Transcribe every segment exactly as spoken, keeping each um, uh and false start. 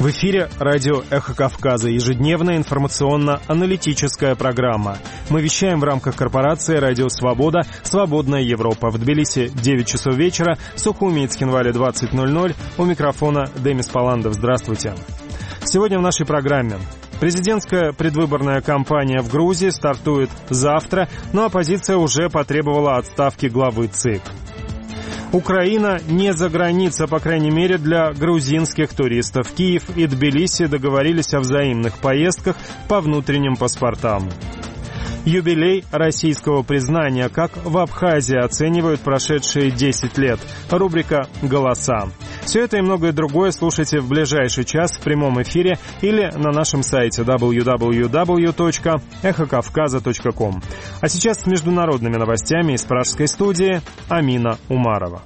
В эфире радио «Эхо Кавказа», ежедневная информационно-аналитическая программа. Мы вещаем в рамках корпорации «Радио Свобода», «Свободная Европа». В Тбилиси девять часов вечера, в Сухуми и Цхинвале двадцать ноль ноль. У микрофона Демис Паландов. Здравствуйте. Сегодня в нашей программе. Президентская предвыборная кампания в Грузии стартует завтра, но оппозиция уже потребовала отставки главы ЦИК. Украина не за граница, по крайней мере, для грузинских туристов. Киев и Тбилиси договорились о взаимных поездках по внутренним паспортам. Юбилей российского признания. Как в Абхазии оценивают прошедшие десять лет. Рубрика «Голоса». Все это и многое другое слушайте в ближайший час в прямом эфире или на нашем сайте дабл ю дабл ю дабл ю точка эхо кавказа точка ком. А сейчас с международными новостями из пражской студии Амина Умарова.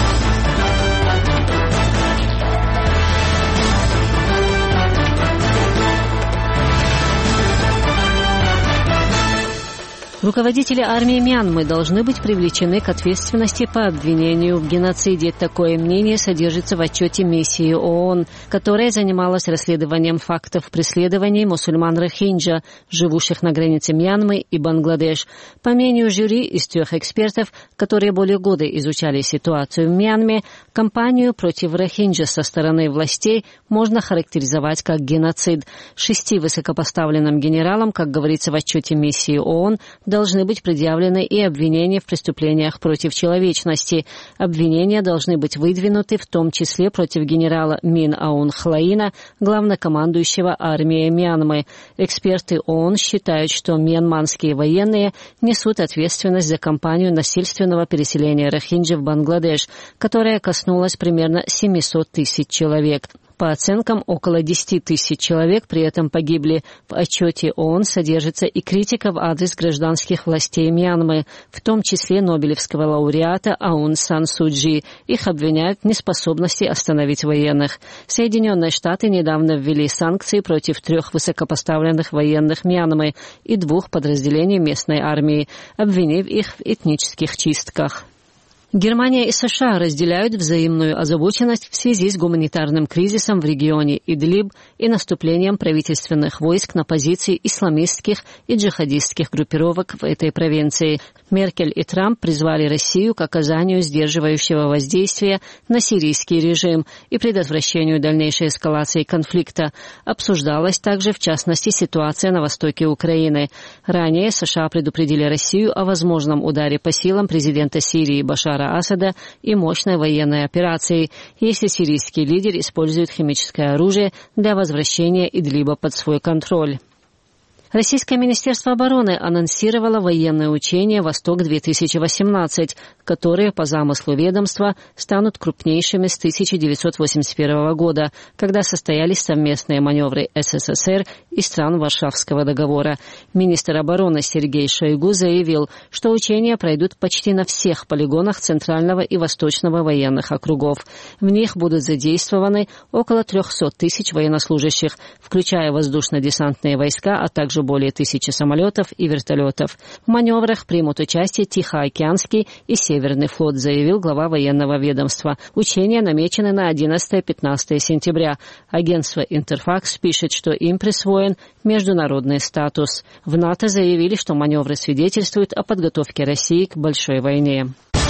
Руководители армии Мьянмы должны быть привлечены к ответственности по обвинению в геноциде. Такое мнение содержится в отчете миссии ООН, которая занималась расследованием фактов преследований мусульман-рохинджа, живущих на границе Мьянмы и Бангладеш. По мнению жюри из трех экспертов, которые более года изучали ситуацию в Мьянме, кампанию против рохинджа со стороны властей можно характеризовать как геноцид. Шести высокопоставленным генералам, как говорится в отчете миссии ООН, должны быть предъявлены и обвинения в преступлениях против человечности. Обвинения должны быть выдвинуты в том числе против генерала Мин Аун Хлаина, главнокомандующего армией Мьянмы. Эксперты ООН считают, что мьянманские военные несут ответственность за кампанию насильственного переселения рохинджа в Бангладеш, которая коснулась примерно семьсот тысяч человек. По оценкам, около десять тысяч человек при этом погибли. В отчете ООН содержится и критика в адрес гражданских властей Мьянмы, в том числе нобелевского лауреата Аун Сан Су Чжи. Их обвиняют в неспособности остановить военных. Соединенные Штаты недавно ввели санкции против трех высокопоставленных военных Мьянмы и двух подразделений местной армии, обвинив их в этнических чистках. Германия и США разделяют взаимную озабоченность в связи с гуманитарным кризисом в регионе Идлиб и наступлением правительственных войск на позиции исламистских и джихадистских группировок в этой провинции. Меркель и Трамп призвали Россию к оказанию сдерживающего воздействия на сирийский режим и предотвращению дальнейшей эскалации конфликта. Обсуждалась также, в частности, ситуация на востоке Украины. Ранее США предупредили Россию о возможном ударе по силам президента Сирии Башара Асада и мощной военной операции, если сирийский лидер использует химическое оружие для возвращения Идлиба под свой контроль. Российское Министерство обороны анонсировало военные учения «Восток-две тысячи восемнадцать», которые, по замыслу ведомства, станут крупнейшими с тысяча девятьсот восемьдесят первого года, когда состоялись совместные маневры СССР и стран Варшавского договора. Министр обороны Сергей Шойгу заявил, что учения пройдут почти на всех полигонах Центрального и Восточного военных округов. В них будут задействованы около трехсот тысяч военнослужащих, включая воздушно-десантные войска, а также более тысячи самолетов и вертолетов. В маневрах примут участие Тихоокеанский и Северный флот, заявил глава военного ведомства. Учения намечены на одиннадцатое-пятнадцатое сентября. Агентство «Интерфакс» пишет, что им присвоен международный статус. В НАТО заявили, что маневры свидетельствуют о подготовке России к большой войне.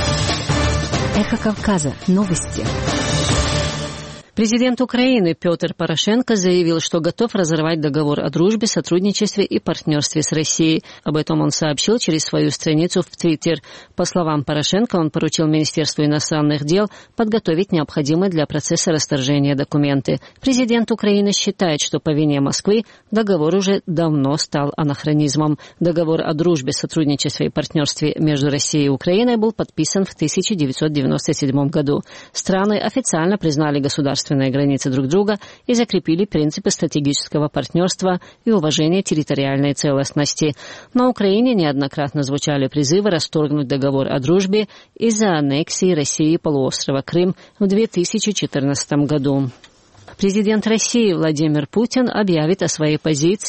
Эхо Кавказа. Новости. Президент Украины Петр Порошенко заявил, что готов разорвать договор о дружбе, сотрудничестве и партнерстве с Россией. Об этом он сообщил через свою страницу в Твиттер. По словам Порошенко, он поручил Министерству иностранных дел подготовить необходимые для процесса расторжения документы. Президент Украины считает, что по вине Москвы договор уже давно стал анахронизмом. Договор о дружбе, сотрудничестве и партнерстве между Россией и Украиной был подписан в тысяча девятьсот девяносто седьмом году. Страны официально признали государство границы друг друга и закрепили принципы стратегического партнерства и уважения территориальной целостности. На Украине неоднократно звучали призывы расторгнуть договор о дружбе из-за аннексии России полуострова Крым в две тысячи четырнадцатом году. Президент России Владимир Путин объявит о своей позиции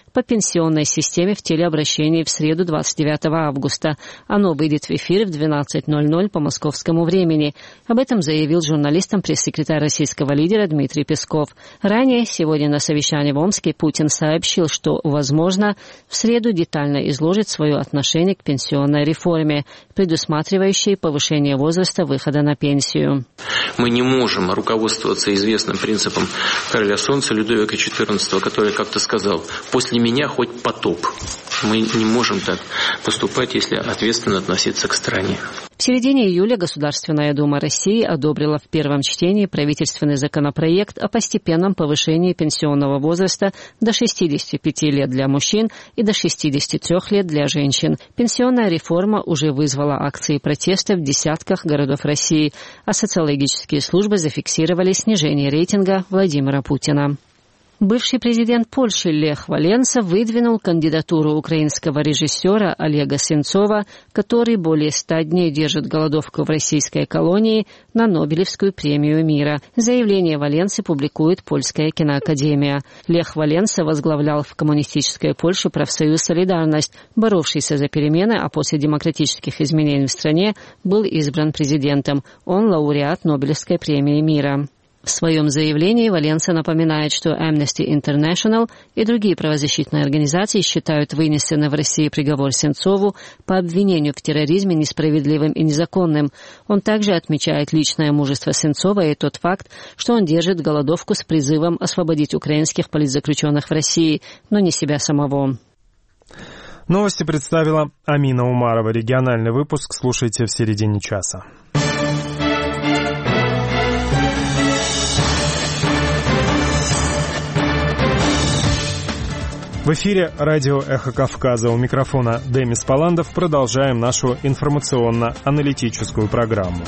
по пенсионной системе в телеобращении в среду двадцать девятого августа. Оно выйдет в эфир в двенадцать ноль ноль по московскому времени. Об этом заявил журналистам пресс-секретарь российского лидера Дмитрий Песков. Ранее, сегодня на совещании в Омске, Путин сообщил, что, возможно, в среду детально изложит свое отношение к пенсионной реформе, предусматривающей повышение возраста выхода на пенсию. Мы не можем руководствоваться известным принципом короля Солнца Людовика четырнадцатого, который как-то сказал: «После меня хоть потоп». Мы не можем так поступать, если ответственно относиться к стране. В середине июля Государственная Дума России одобрила в первом чтении правительственный законопроект о постепенном повышении пенсионного возраста до шестидесяти пяти лет для мужчин и до шестидесяти трёх лет для женщин. Пенсионная реформа уже вызвала акции протеста в десятках городов России, а социологические службы зафиксировали снижение рейтинга Владимира Путина. Бывший президент Польши Лех Валенса выдвинул кандидатуру украинского режиссера Олега Сенцова, который более ста дней держит голодовку в российской колонии, на Нобелевскую премию мира. Заявление Валенсы публикует Польская киноакадемия. Лех Валенса возглавлял в коммунистической Польше профсоюз «Солидарность», боровшийся за перемены, а после демократических изменений в стране был избран президентом. Он лауреат Нобелевской премии мира. В своем заявлении Валенса напоминает, что Amnesty International и другие правозащитные организации считают вынесенный в России приговор Сенцову по обвинению в терроризме несправедливым и незаконным. Он также отмечает личное мужество Сенцова и тот факт, что он держит голодовку с призывом освободить украинских политзаключенных в России, но не себя самого. Новости представила Амина Умарова. Региональный выпуск слушайте в середине часа. В эфире радио «Эхо Кавказа». У микрофона Демис Паландов. Продолжаем нашу информационно-аналитическую программу.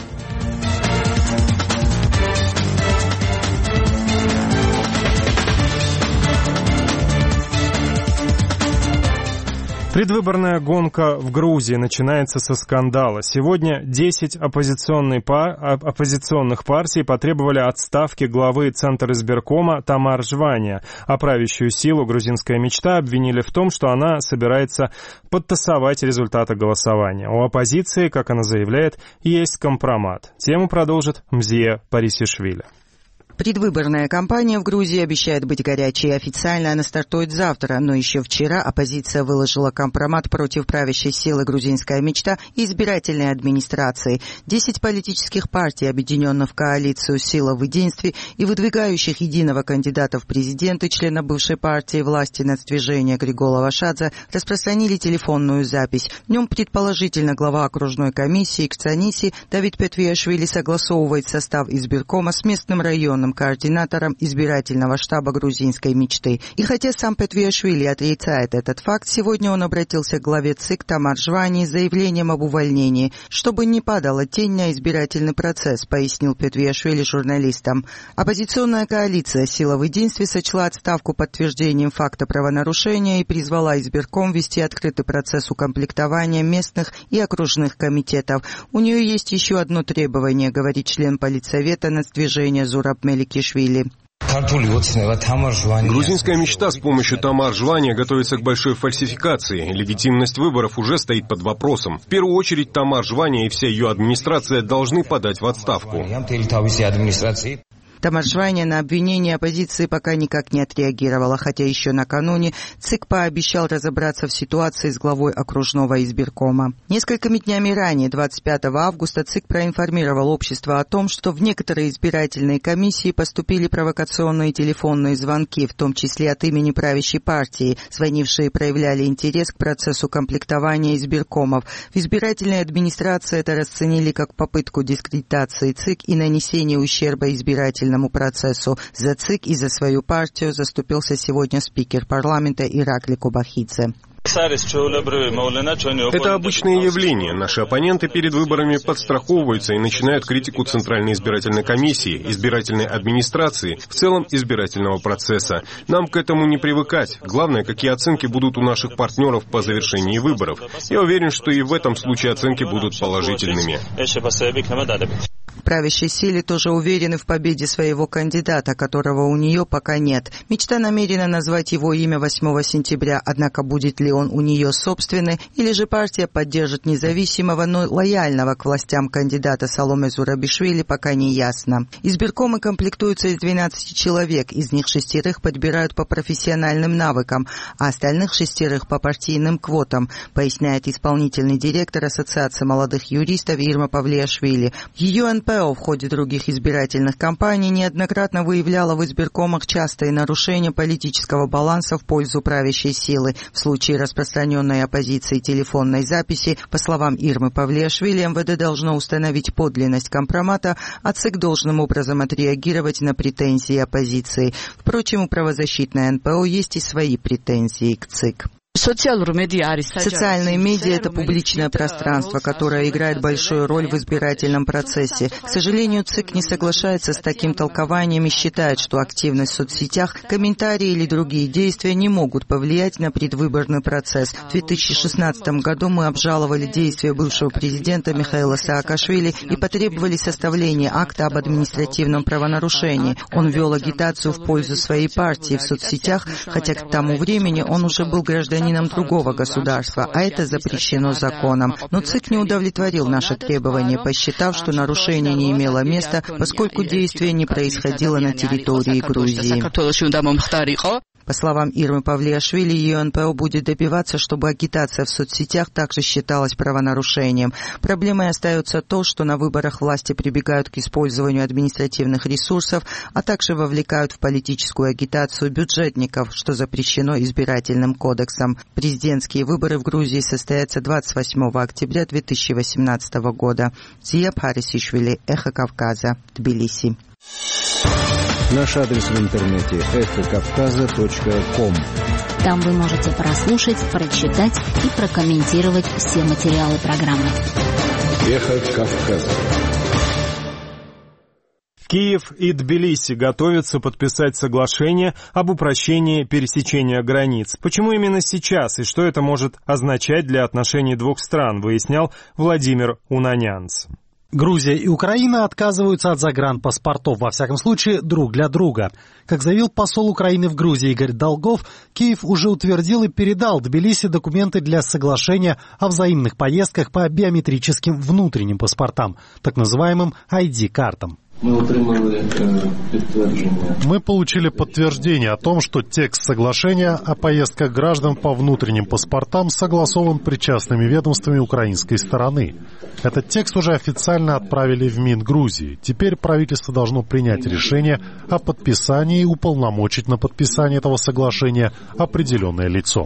Предвыборная гонка в Грузии начинается со скандала. Сегодня десять оппозиционных партий потребовали отставки главы Центризбиркома Тамар Жвания, а правящую силу «Грузинская мечта» обвинили в том, что она собирается подтасовать результаты голосования. У оппозиции, как она заявляет, есть компромат. Тему продолжит Мзия Парисишвили. Предвыборная кампания в Грузии обещает быть горячей. Официально она стартует завтра, но еще вчера оппозиция выложила компромат против правящей силы «Грузинская мечта» и избирательной администрации. Десять политических партий, объединенных в коалицию «Сила в единстве» и выдвигающих единого кандидата в президенты, члена бывшей партии власти нацдвижения Григола Вашадзе, распространили телефонную запись. В нем, предположительно, глава окружной комиссии Кцаниси Давид Петвиашвили согласовывает состав избиркома с местным районом координатором избирательного штаба «Грузинской мечты». И хотя сам Петвиашвили отрицает этот факт, сегодня он обратился к главе ЦИК Тамар Жвании с заявлением об увольнении, чтобы не падала тень на избирательный процесс, пояснил Петвиашвили журналистам. Оппозиционная коалиция «Сила в единстве» сочла отставку подтверждением факта правонарушения и призвала избирком вести открытый процесс укомплектования местных и окружных комитетов. У нее есть еще одно требование, говорит член политсовета нацдвижения Зураб Меликишвили. Грузинская мечта с помощью Тамар Жвания готовится к большой фальсификации. Легитимность выборов уже стоит под вопросом. В первую очередь Тамар Жвания и вся ее администрация должны подать в отставку. Тамар Жвания на обвинение оппозиции пока никак не отреагировала, хотя еще накануне ЦИК пообещал разобраться в ситуации с главой окружного избиркома. Несколькими днями ранее, двадцать пятого августа, ЦИК проинформировал общество о том, что в некоторые избирательные комиссии поступили провокационные телефонные звонки, в том числе от имени правящей партии. Звонившие проявляли интерес к процессу комплектования избиркомов. В избирательной администрации это расценили как попытку дискредитации ЦИК и нанесения ущерба избирательному процессу. За ЦИК и за свою партию заступился сегодня спикер парламента Иракли Кубахидзе. Это обычное явление. Наши оппоненты перед выборами подстраховываются и начинают критику Центральной избирательной комиссии, избирательной администрации, в целом избирательного процесса. Нам к этому не привыкать. Главное, какие оценки будут у наших партнеров по завершении выборов. Я уверен, что и в этом случае оценки будут положительными. В правящей силе тоже уверены в победе своего кандидата, которого у нее пока нет. Мечта намерена назвать его имя восьмого сентября, однако будет ли он у нее собственный, или же партия поддержит независимого, но лояльного к властям кандидата Саломе Зурабишвили, пока не ясно. Избиркомы комплектуются из двенадцати человек, из них шестерых подбирают по профессиональным навыкам, а остальных шестерых по партийным квотам, поясняет исполнительный директор Ассоциации молодых юристов Ирма Павлиашвили. Ее эн пэ о в ходе других избирательных кампаний неоднократно выявляла в избиркомах частые нарушения политического баланса в пользу правящей силы. В случае распространенной оппозиции телефонной записи, по словам Ирмы Павлиашвили, эм вэ дэ должно установить подлинность компромата, а ЦИК должным образом отреагировать на претензии оппозиции. Впрочем, у правозащитной эн пэ о есть и свои претензии к ЦИК. Социальные медиа – это публичное пространство, которое играет большую роль в избирательном процессе. К сожалению, ЦИК не соглашается с таким толкованием и считает, что активность в соцсетях, комментарии или другие действия не могут повлиять на предвыборный процесс. В две тысячи шестнадцатом году мы обжаловали действия бывшего президента Михаила Саакашвили и потребовали составления акта об административном правонарушении. Он вел агитацию в пользу своей партии в соцсетях, хотя к тому времени он уже был гражданином другого государства, а это запрещено законом. Но ЦИК не удовлетворил наши требования, посчитав, что нарушение не имело места, поскольку действие не происходило на территории Грузии. По словам Ирмы Павлиашвили, ее эн пэ о будет добиваться, чтобы агитация в соцсетях также считалась правонарушением. Проблемой остается то, что на выборах власти прибегают к использованию административных ресурсов, а также вовлекают в политическую агитацию бюджетников, что запрещено избирательным кодексом. Президентские выборы в Грузии состоятся двадцать восьмого октября две тысячи восемнадцатого года. Зия Парисишвили, Эхо Кавказа, Тбилиси. Наш адрес в интернете эхо кавказа точка ком. Там вы можете прослушать, прочитать и прокомментировать все материалы программы. Эхо Кавказа. Киев и Тбилиси готовятся подписать соглашение об упрощении пересечения границ. Почему именно сейчас и что это может означать для отношений двух стран, выяснял Владимир Унанянц. Грузия и Украина отказываются от загранпаспортов, во всяком случае, друг для друга. Как заявил посол Украины в Грузии Игорь Долгов, Киев уже утвердил и передал Тбилиси документы для соглашения о взаимных поездках по биометрическим внутренним паспортам, так называемым ай ди-картам. Мы получили подтверждение о том, что текст соглашения о поездках граждан по внутренним паспортам согласован причастными ведомствами украинской стороны. Этот текст уже официально отправили в Мин Грузии. Теперь правительство должно принять решение о подписании и уполномочить на подписание этого соглашения определенное лицо.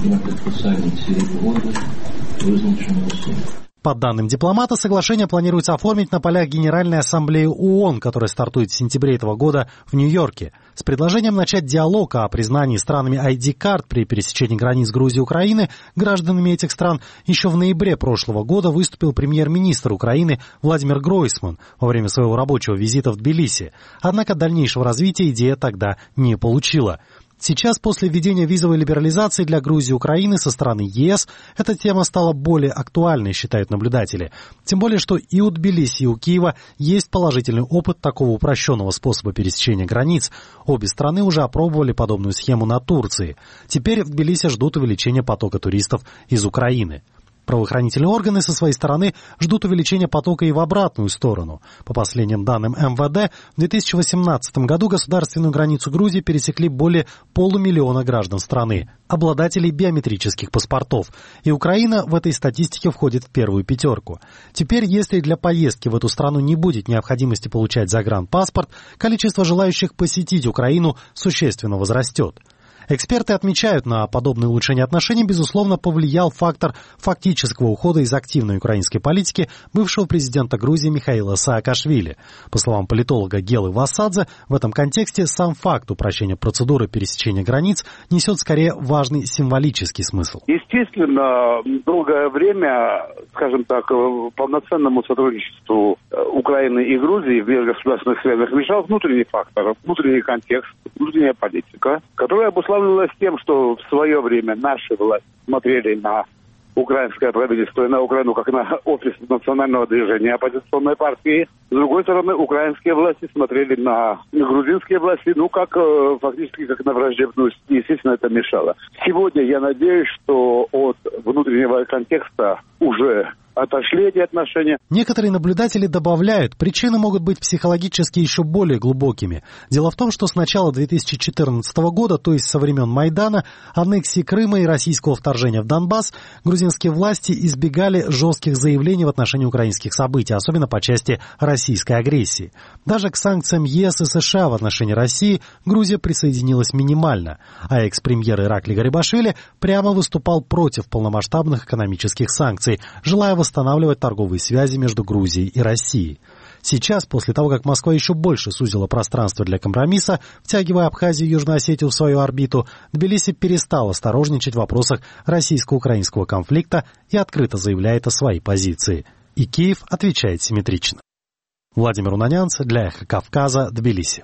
По данным дипломата, соглашение планируется оформить на полях Генеральной Ассамблеи ООН, которая стартует в сентябре этого года в Нью-Йорке, с предложением начать диалог о признании странами ай ди-карт при пересечении границ Грузии и Украины гражданами этих стран. Еще в ноябре прошлого года выступил премьер-министр Украины Владимир Гройсман во время своего рабочего визита в Тбилиси. Однако дальнейшего развития идея тогда не получила. Сейчас, после введения визовой либерализации для Грузии и Украины со стороны е эс, эта тема стала более актуальной, считают наблюдатели. Тем более, что и у Тбилиси, и у Киева есть положительный опыт такого упрощенного способа пересечения границ. Обе страны уже опробовали подобную схему на Турции. Теперь в Тбилиси ждут увеличения потока туристов из Украины. Правоохранительные органы со своей стороны ждут увеличения потока и в обратную сторону. По последним данным эм вэ дэ, в две тысячи восемнадцатом году государственную границу Грузии пересекли более полумиллиона граждан страны, обладателей биометрических паспортов. И Украина в этой статистике входит в первую пятерку. Теперь, если для поездки в эту страну не будет необходимости получать загранпаспорт, количество желающих посетить Украину существенно возрастет. Эксперты отмечают, на подобное улучшение отношений, безусловно, повлиял фактор фактического ухода из активной украинской политики бывшего президента Грузии Михаила Саакашвили. По словам политолога Гелы Васадзе, в этом контексте сам факт упрощения процедуры пересечения границ несет скорее важный символический смысл. Естественно, долгое время, скажем так, полноценному сотрудничеству Украины и Грузии в межгосударственных связях мешал внутренний фактор, внутренний контекст, внутренняя политика, которая обуславливалась тем, что в свое время наши власти смотрели на украинское правительство и на Украину как на офис национального движения оппозиционной партии. С другой стороны, украинские власти смотрели на грузинские власти, ну, как э, фактически как на враждебную. Естественно, это мешало. Сегодня я надеюсь, что от внутреннего контекста уже отошли эти отношения. Некоторые наблюдатели добавляют, причины могут быть психологически еще более глубокими. Дело в том, что с начала две тысячи четырнадцатого года, то есть со времен Майдана, аннексии Крыма и российского вторжения в Донбасс, грузинские власти избегали жестких заявлений в отношении украинских событий, особенно по части российской агрессии. Даже к санкциям ЕС и США в отношении России Грузия присоединилась минимально, а экс-премьер Иракли Гарибашвили прямо выступал против полномасштабных экономических санкций, желая восстанавливать торговые связи между Грузией и Россией. Сейчас, после того, как Москва еще больше сузила пространство для компромисса, втягивая Абхазию и Южную Осетию в свою орбиту, Тбилиси перестал осторожничать в вопросах российско-украинского конфликта и открыто заявляет о своей позиции. И Киев отвечает симметрично. Владимир Унанянц для Эхо Кавказа, Тбилиси.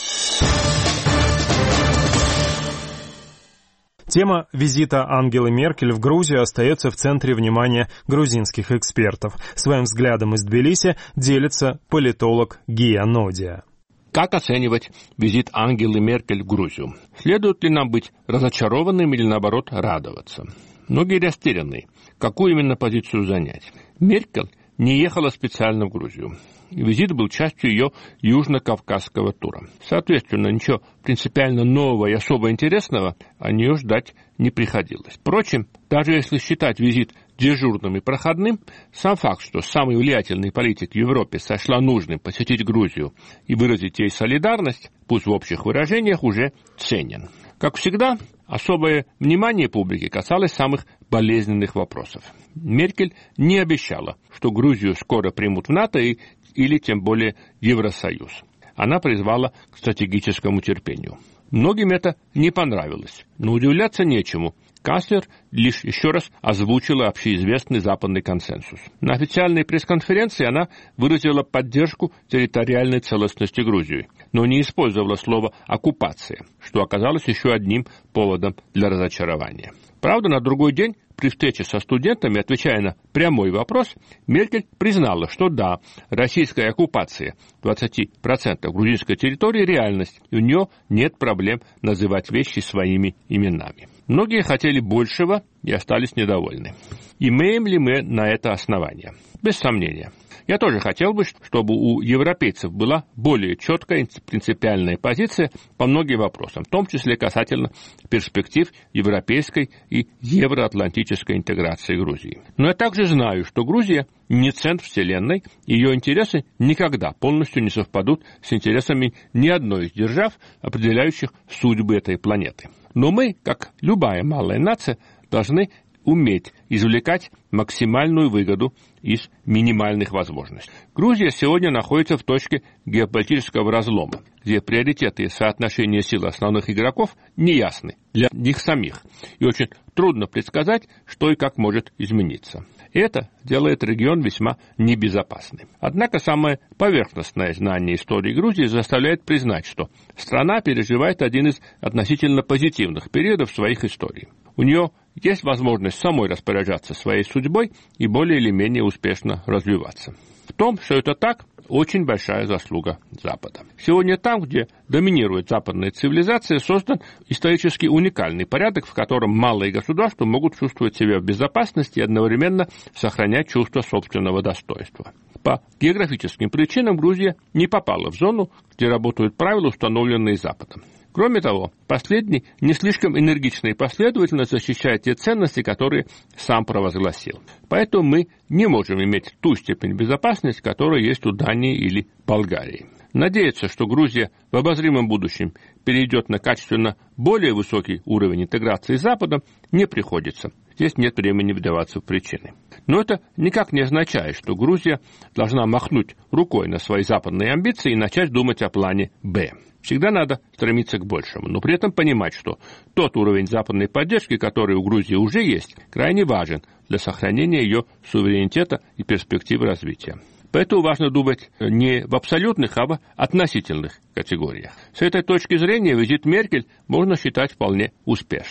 Тема визита Ангелы Меркель в Грузию остается в центре внимания грузинских экспертов. Своим взглядом из Тбилиси делится политолог Гия Нодия. Как оценивать визит Ангелы Меркель в Грузию? Следует ли нам быть разочарованным или, наоборот, радоваться? Многие растеряны. Какую именно позицию занять? Меркель не ехала специально в Грузию. Визит был частью ее южно-кавказского тура. Соответственно, ничего принципиально нового и особо интересного от нее ждать не приходилось. Впрочем, даже если считать визит дежурным и проходным, сам факт, что самый влиятельный политик в Европе сочла нужным посетить Грузию и выразить ей солидарность, пусть в общих выражениях, уже ценен. Как всегда, особое внимание публики касалось самых болезненных вопросов. Меркель не обещала, что Грузию скоро примут в НАТО и, или тем более в Евросоюз. Она призвала к стратегическому терпению. Многим это не понравилось, но удивляться нечему. Канцлер лишь еще раз озвучила общеизвестный западный консенсус. На официальной пресс-конференции она выразила поддержку территориальной целостности Грузии, но не использовала слово «оккупация», что оказалось еще одним поводом для разочарования. Правда, на другой день, при встрече со студентами, отвечая на прямой вопрос, Меркель признала, что да, российская оккупация двадцать процентов грузинской территории – реальность, и у нее нет проблем называть вещи своими именами. Многие хотели большего и остались недовольны. Имеем ли мы на это основания? Без сомнения. Я тоже хотел бы, чтобы у европейцев была более четкая принципиальная позиция по многим вопросам, в том числе касательно перспектив европейской и евроатлантической интеграции Грузии. Но я также знаю, что Грузия не центр вселенной, ее интересы никогда полностью не совпадут с интересами ни одной из держав, определяющих судьбы этой планеты. Но мы, как любая малая нация, должны уметь извлекать максимальную выгоду из минимальных возможностей. Грузия сегодня находится в точке геополитического разлома, где приоритеты и соотношения сил основных игроков неясны для них самих, и очень трудно предсказать, что и как может измениться. Это делает регион весьма небезопасным. Однако самое поверхностное знание истории Грузии заставляет признать, что страна переживает один из относительно позитивных периодов своих историй. У нее есть возможность самой распоряжаться своей судьбой и более или менее успешно развиваться. В том, что это так, очень большая заслуга Запада. Сегодня там, где доминирует западная цивилизация, создан исторически уникальный порядок, в котором малые государства могут чувствовать себя в безопасности и одновременно сохранять чувство собственного достоинства. По географическим причинам Грузия не попала в зону, где работают правила, установленные Западом. Кроме того, последний не слишком энергично и последовательно защищает те ценности, которые сам провозгласил. Поэтому мы не можем иметь ту степень безопасности, которая есть у Дании или Болгарии. Надеяться, что Грузия в обозримом будущем перейдет на качественно более высокий уровень интеграции с Западом, не приходится. Здесь нет времени вдаваться в причины. Но это никак не означает, что Грузия должна махнуть рукой на свои западные амбиции и начать думать о плане «Б». Всегда надо стремиться к большему, но при этом понимать, что тот уровень западной поддержки, который у Грузии уже есть, крайне важен для сохранения ее суверенитета и перспектив развития. Поэтому важно думать не в абсолютных, а в относительных категориях. С этой точки зрения визит Меркель можно считать вполне успешным.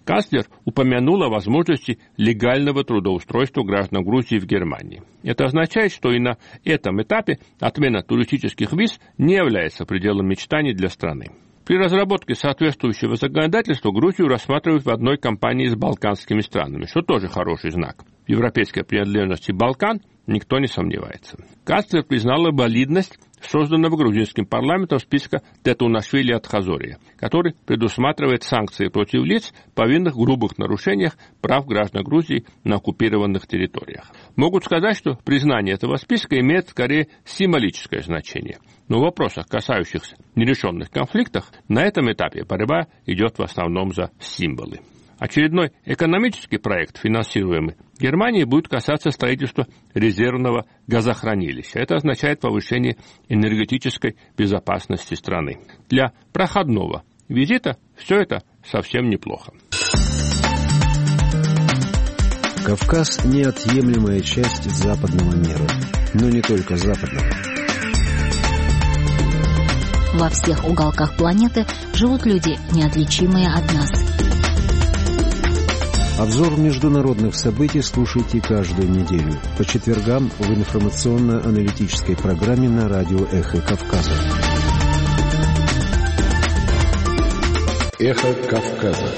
Канцлер упомянул о возможности легального трудоустройства граждан Грузии в Германии. Это означает, что и на этом этапе отмена туристических виз не является пределом мечтаний для страны. При разработке соответствующего законодательства Грузию рассматривают в одной компании с балканскими странами, что тоже хороший знак. В европейской принадлежности Балкан никто не сомневается. Канцлер признала валидность созданного грузинским парламентом списка Тетунашвили Атхазория, который предусматривает санкции против лиц, повинных в грубых нарушениях прав граждан Грузии на оккупированных территориях. Могут сказать, что признание этого списка имеет скорее символическое значение. Но в вопросах, касающихся нерешенных конфликтов, на этом этапе борьба идет в основном за символы. Очередной экономический проект, финансируемый Германией, будет касаться строительства резервного газохранилища. Это означает повышение энергетической безопасности страны. Для проходного визита все это совсем неплохо. Кавказ – неотъемлемая часть западного мира, но не только западного. Во всех уголках планеты живут люди, неотличимые от нас. Обзор международных событий слушайте каждую неделю по четвергам в информационно-аналитической программе на радио «Эхо Кавказа». «Эхо Кавказа».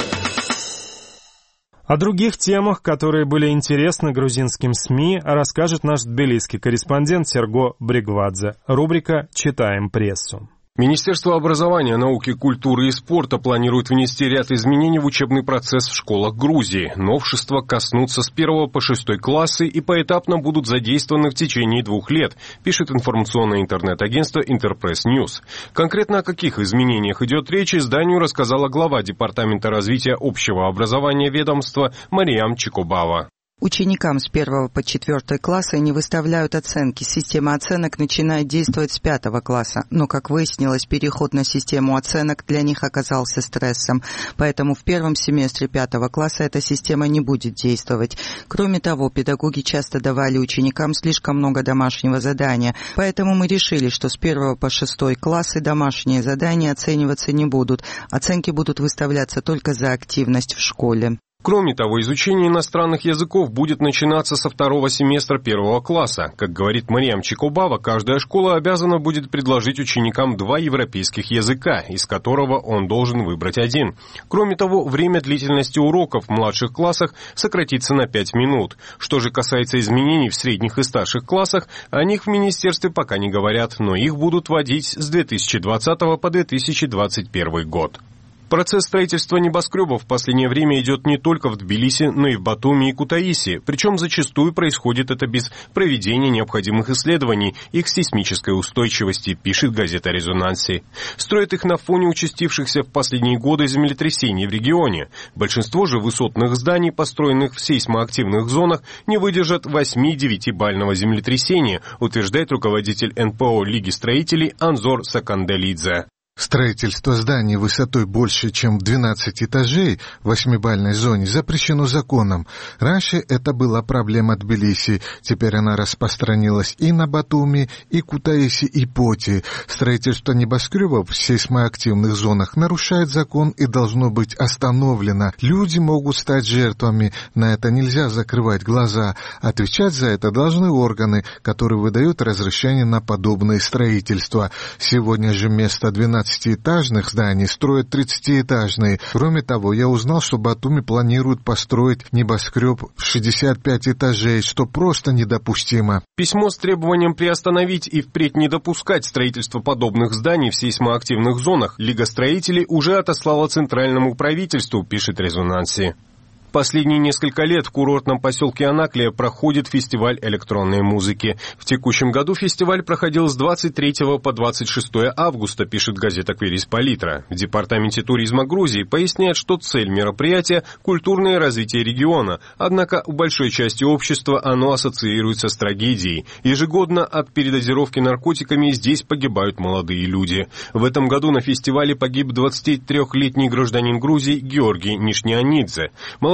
О других темах, которые были интересны грузинским СМИ, расскажет наш тбилисский корреспондент Серго Бригвадзе. Рубрика «Читаем прессу». Министерство образования, науки, культуры и спорта планирует внести ряд изменений в учебный процесс в школах Грузии. Новшества коснутся с первого по шестой классы и поэтапно будут задействованы в течение двух лет, пишет информационное интернет-агентство Интерпресс Ньюс. Конкретно о каких изменениях идет речь, изданию рассказала глава Департамента развития общего образования ведомства Мариам Чикобава. Ученикам с первого по четвертый класса не выставляют оценки. Система оценок начинает действовать с пятого класса. Но, как выяснилось, переход на систему оценок для них оказался стрессом. Поэтому в первом семестре пятого класса эта система не будет действовать. Кроме того, педагоги часто давали ученикам слишком много домашнего задания. Поэтому мы решили, что с первого по шестой классы домашние задания оцениваться не будут. Оценки будут выставляться только за активность в школе. Кроме того, изучение иностранных языков будет начинаться со второго семестра первого класса. Как говорит Мариам Чикобава, каждая школа обязана будет предложить ученикам два европейских языка, из которого он должен выбрать один. Кроме того, время длительности уроков в младших классах сократится на пять минут. Что же касается изменений в средних и старших классах, о них в министерстве пока не говорят, но их будут вводить с две тысячи двадцатого по две тысячи двадцать первый год. Процесс строительства небоскребов в последнее время идет не только в Тбилиси, но и в Батуми и Кутаиси, причем зачастую происходит это без проведения необходимых исследований их сейсмической устойчивости, пишет газета «Резонанси». Строят их на фоне участившихся в последние годы землетрясений в регионе. Большинство же высотных зданий, построенных в сейсмоактивных зонах, не выдержат восьми-девятибального землетрясения, утверждает руководитель эн пэ о Лиги строителей Анзор Саканделидзе. Строительство зданий высотой больше, чем в двенадцать этажей в восьмибальной зоне запрещено законом. Раньше это была проблема Тбилиси, теперь она распространилась и на Батуми, и Кутаиси, и Поти. Строительство небоскребов в сейсмоактивных зонах нарушает закон и должно быть остановлено. Люди могут стать жертвами, на это нельзя закрывать глаза. Отвечать за это должны органы, которые выдают разрешение на подобное строительство. Сегодня же вместо двенадцатиэтажных зданий строят тридцатиэтажные. Кроме того, я узнал, что Батуми планируют построить небоскреб в шестьдесят пять этажей, что просто недопустимо. Письмо с требованием приостановить и впредь не допускать строительство подобных зданий в сейсмоактивных зонах Лига строителей уже отослала центральному правительству, пишет «Резонанси». Последние несколько лет в курортном поселке Анаклия проходит фестиваль электронной музыки. В текущем году фестиваль проходил с двадцать третьего по двадцать шестое августа, пишет газета «Кверис Политра». В департаменте туризма Грузии поясняют, что цель мероприятия – культурное развитие региона. Однако у большой части общества оно ассоциируется с трагедией. Ежегодно от передозировки наркотиками здесь погибают молодые люди. В этом году на фестивале погиб двадцатитрёхлетний гражданин Грузии Георгий Нишнианидзе. Молодой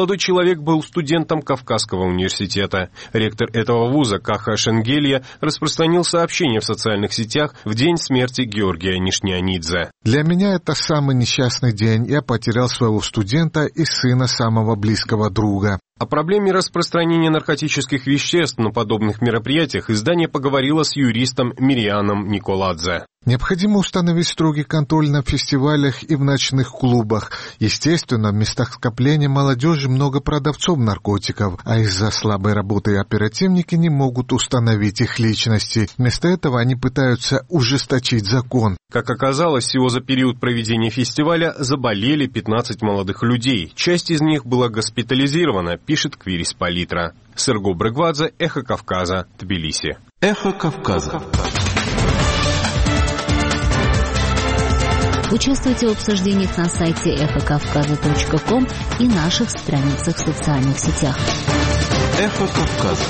Молодой человек был студентом Кавказского университета. Ректор этого вуза Каха Шенгелья распространил сообщение в социальных сетях в день смерти Георгия Нишнианидзе. Для меня это самый несчастный день. Я потерял своего студента и сына самого близкого друга. О проблеме распространения наркотических веществ на подобных мероприятиях издание поговорило с юристом Мирианом Николадзе. Необходимо установить строгий контроль на фестивалях и в ночных клубах. Естественно, в местах скопления молодежи много продавцов наркотиков, а из-за слабой работы оперативники не могут установить их личности. Вместо этого они пытаются ужесточить закон. Как оказалось, всего за период проведения фестиваля заболели пятнадцать молодых людей. Часть из них была госпитализирована, пишет Квирис Палитра. Серго Брыгвадзе, Эхо Кавказа, Тбилиси. Эхо Кавказа. Участвуйте в обсуждениях на сайте эхо кавказа точка ком и наших страницах в социальных сетях. Эхо Кавказа.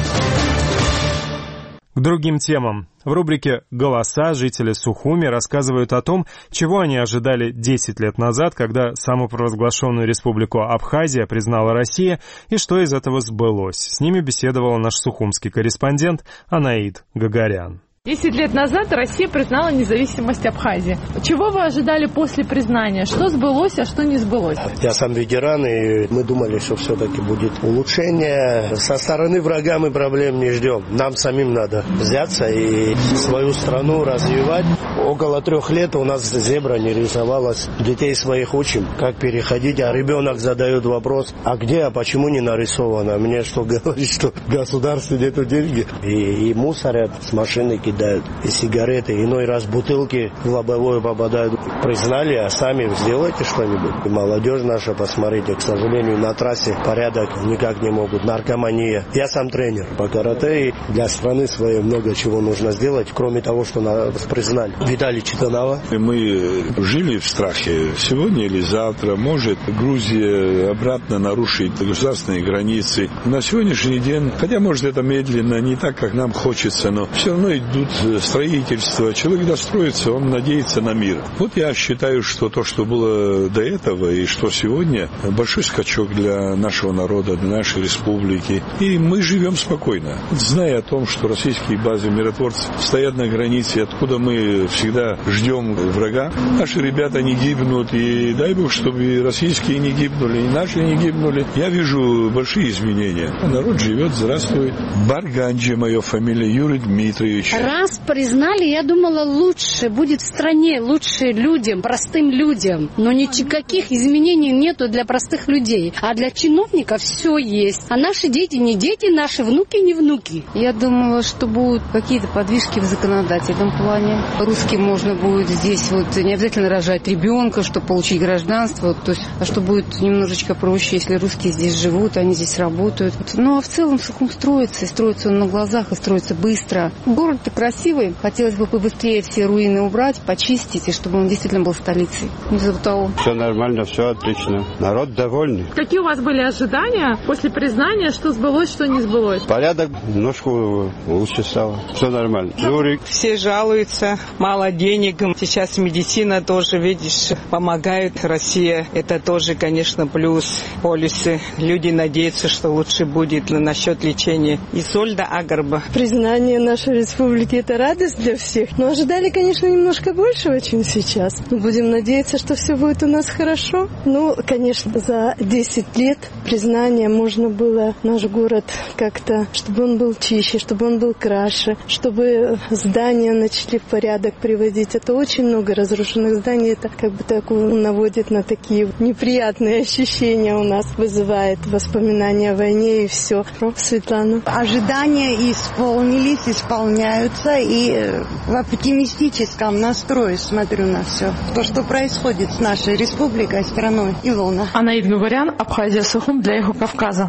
К другим темам. В рубрике «Голоса» жители Сухуми рассказывают о том, чего они ожидали десять лет назад, когда самопровозглашенную республику Абхазия признала Россия, и что из этого сбылось. С ними беседовал наш сухумский корреспондент Анаид Гагарян. Десять лет назад Россия признала независимость Абхазии. Чего вы ожидали после признания? Что сбылось, а что не сбылось? Я сам ветеран, и мы думали, что все-таки будет улучшение. Со стороны врага мы проблем не ждем. Нам самим надо взяться и свою страну развивать. Около трех лет у нас зебра не рисовалась. Детей своих учим, как переходить, а ребенок задает вопрос, а где, а почему не нарисовано? Мне что говорит, что в государстве нету деньги. И, и мусорят, с машины кидают. И сигареты, иной раз бутылки в лобовое попадают. Признали, а сами сделайте что-нибудь. И молодежь наша, посмотрите, к сожалению, на трассе порядок никак не могут. Наркомания. Я сам тренер по карате, и для страны своей много чего нужно сделать, кроме того, что нас признали. Виталий Читанова. Мы жили в страхе. Сегодня или завтра может Грузия обратно нарушить государственные границы. На сегодняшний день, хотя может это медленно, не так, как нам хочется, но все равно идут строительство. Человек достроится, он надеется на мир. Вот я считаю, что то, что было до этого и что сегодня, большой скачок для нашего народа, для нашей республики. И мы живем спокойно, зная о том, что российские базы миротворцев стоят на границе, откуда мы всегда ждем врага. Наши ребята не гибнут, и дай Бог, чтобы и российские не гибнули, и наши не гибнули. Я вижу большие изменения. Народ живет, здравствует. Барганджи, моя фамилия, Юрий Дмитриевич. Раз признали, я думала, лучше будет в стране, лучше людям, простым людям. Но никаких изменений нету для простых людей. А для чиновников все есть. А наши дети не дети, наши внуки не внуки. Я думала, что будут какие-то подвижки в законодательном плане. Русским можно будет здесь вот не обязательно рожать ребенка, чтобы получить гражданство. То есть, а что будет немножечко проще, если русские здесь живут, они здесь работают. Ну а в целом Сухум строится, и строится он на глазах, и строится быстро. Город-то красивый. Хотелось бы побыстрее все руины убрать, почистить, и чтобы он действительно был столицей. Не Забутау. Все нормально, все отлично. Народ довольный. Какие у вас были ожидания после признания, что сбылось, что не сбылось? Порядок немножко лучше стало. Все нормально. Журик. Все жалуются, мало денег. Сейчас медицина тоже, видишь, помогает. Россия, это тоже, конечно, плюс. Полисы. Люди надеются, что лучше будет насчет лечения. Исольда Агарба. Признание нашей республики — это радость для всех. Но ожидали, конечно, немножко большего, чем сейчас. Будем надеяться, что все будет у нас хорошо. Ну, конечно, за десять лет признания можно было наш город как-то, чтобы он был чище, чтобы он был краше, чтобы здания начали в порядок приводить. Это очень много разрушенных зданий. Это как бы так наводит на такие неприятные ощущения у нас, вызывает воспоминания о войне и все. Светлана. Ожидания исполнились, исполняются, и в оптимистическом настрое смотрю на все. То, что происходит с нашей республикой, страной и волна. Анаид Гагарян, Абхазия, Сухум для Эхо Кавказа.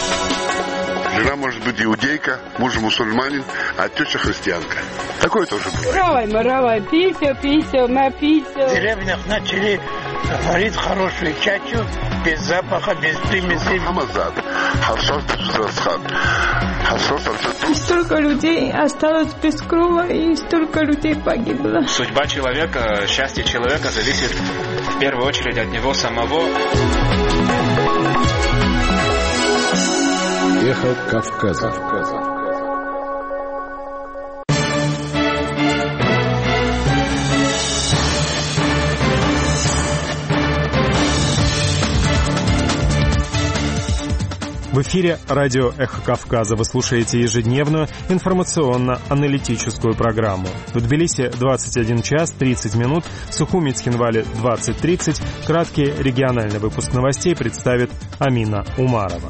Жена может быть иудейка, муж мусульманин, а теща христианка. Такое тоже бывает. Равай, маравай, пися, пися, напися. В деревнях начали варить хорошую чачу, без запаха, без примесей. И столько людей осталось без крова, и столько людей погибло. Судьба человека, счастье человека зависит в первую очередь от него самого. Эхо Кавказа. В эфире радио «Эхо Кавказа». Вы слушаете ежедневную информационно-аналитическую программу. В Тбилиси двадцать один час тридцать минут, в Сухуми Цхинвале двадцать тридцать. Краткий региональный выпуск новостей представит Амина Умарова.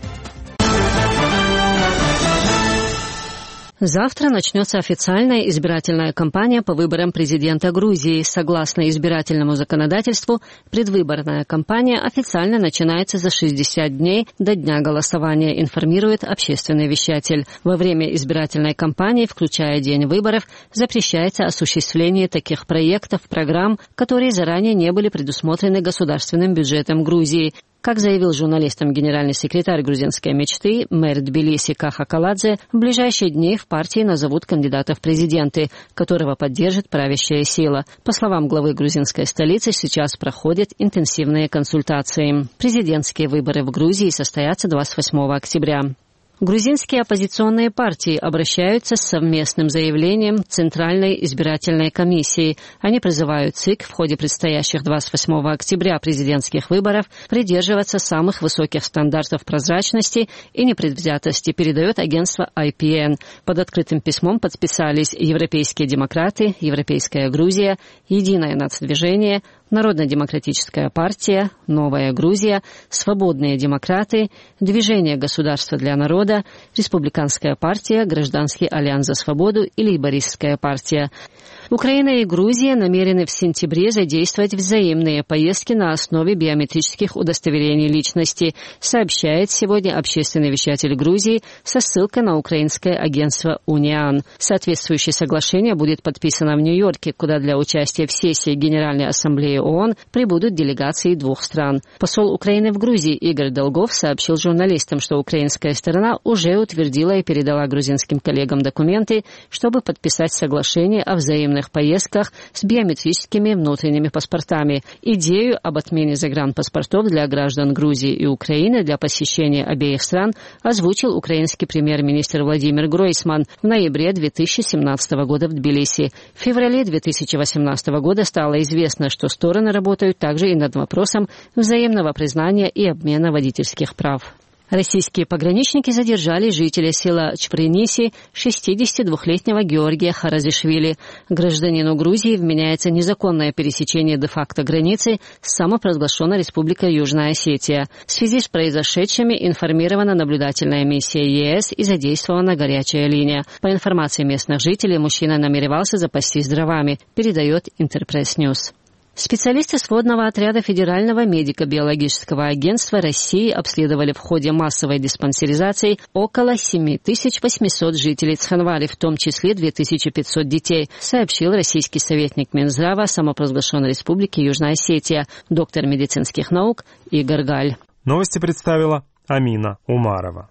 Завтра начнется официальная избирательная кампания по выборам президента Грузии. Согласно избирательному законодательству, предвыборная кампания официально начинается за шестьдесят дней до дня голосования, информирует общественный вещатель. Во время избирательной кампании, включая день выборов, запрещается осуществление таких проектов, программ, которые заранее не были предусмотрены государственным бюджетом Грузии. Как заявил журналистам генеральный секретарь грузинской мечты, мэр Тбилиси Каха Каладзе, в ближайшие дни в партии назовут кандидата в президенты, которого поддержит правящая сила. По словам главы грузинской столицы, сейчас проходят интенсивные консультации. Президентские выборы в Грузии состоятся двадцать восьмого октября. Грузинские оппозиционные партии обращаются с совместным заявлением Центральной избирательной комиссии. Они призывают ЦИК в ходе предстоящих двадцать восьмого октября президентских выборов придерживаться самых высоких стандартов прозрачности и непредвзятости, передает агентство ай пи эн. Под открытым письмом подписались европейские демократы, Европейская Грузия, Единое нацдвижение, Народно-демократическая партия, Новая Грузия, Свободные демократы, Движение государства для народа, Республиканская партия, Гражданский альянс за свободу и Лейбористская партия. Украина и Грузия намерены в сентябре задействовать взаимные поездки на основе биометрических удостоверений личности, сообщает сегодня общественный вещатель Грузии со ссылкой на украинское агентство «Униан». Соответствующее соглашение будет подписано в Нью-Йорке, куда для участия в сессии Генеральной Ассамблеи ООН прибудут делегации двух стран. Посол Украины в Грузии Игорь Долгов сообщил журналистам, что украинская сторона уже утвердила и передала грузинским коллегам документы, чтобы подписать соглашение о взаимных поездках с биометрическими внутренними паспортами. Идею об отмене загранпаспортов для граждан Грузии и Украины для посещения обеих стран озвучил украинский премьер-министр Владимир Гройсман в ноябре две тысячи семнадцатого года в Тбилиси. В феврале две тысячи восемнадцатого года стало известно, что стороны работают также и над вопросом взаимного признания и обмена водительских прав. Российские пограничники задержали жителя села Чприниси шестидесятидвухлетнего Георгия Харазишвили. Гражданину Грузии вменяется незаконное пересечение де-факто границы с самопровозглашенной республикой Южная Осетия. В связи с произошедшими информирована наблюдательная миссия ЕС и задействована горячая линия. По информации местных жителей, мужчина намеревался запастись дровами, передает Интерпресс-Ньюс. Специалисты сводного отряда Федерального медико-биологического агентства России обследовали в ходе массовой диспансеризации около семь тысяч восемьсот жителей Цхинвали, в том числе две тысячи пятьсот детей, сообщил российский советник Минздрава самопровозглашенной республики Южная Осетия, доктор медицинских наук Игорь Галь. Новости представила Амина Умарова.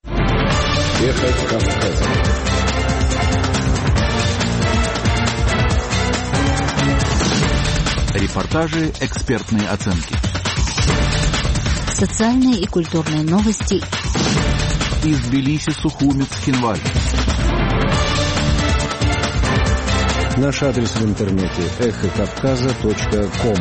Эхо Кавказа. Репортажи, экспертные оценки. Социальные и культурные новости. Из Тбилиси, Сухуми, Цхинваль. Наш адрес в интернете эхо кавказа точка ком.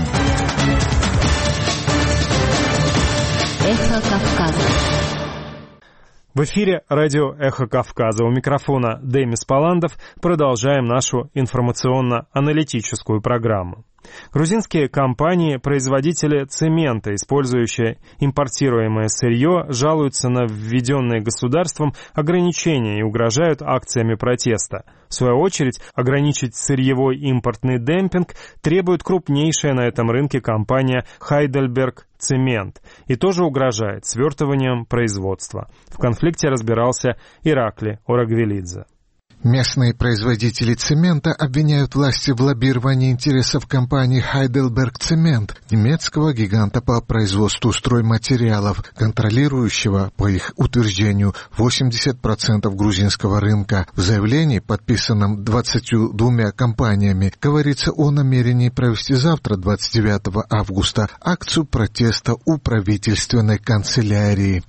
Эхо Кавказа. В эфире радио «Эхо Кавказа». У микрофона Демис Паландов. Продолжаем нашу информационно-аналитическую программу. Грузинские компании-производители цемента, использующие импортируемое сырье, жалуются на введенные государством ограничения и угрожают акциями протеста. В свою очередь, ограничить сырьевой импортный демпинг требует крупнейшая на этом рынке компания «Хайдельберг Цемент» и тоже угрожает свертыванием производства. В конфликте разбирался Иракли Орагвелидзе. Местные производители цемента обвиняют власти в лоббировании интересов компании Heidelberg Cement, немецкого гиганта по производству стройматериалов, контролирующего, по их утверждению, восемьдесят процентов грузинского рынка. В заявлении, подписанном двадцатью двумя компаниями, говорится о намерении провести завтра, двадцать девятого августа, акцию протеста у правительственной канцелярии.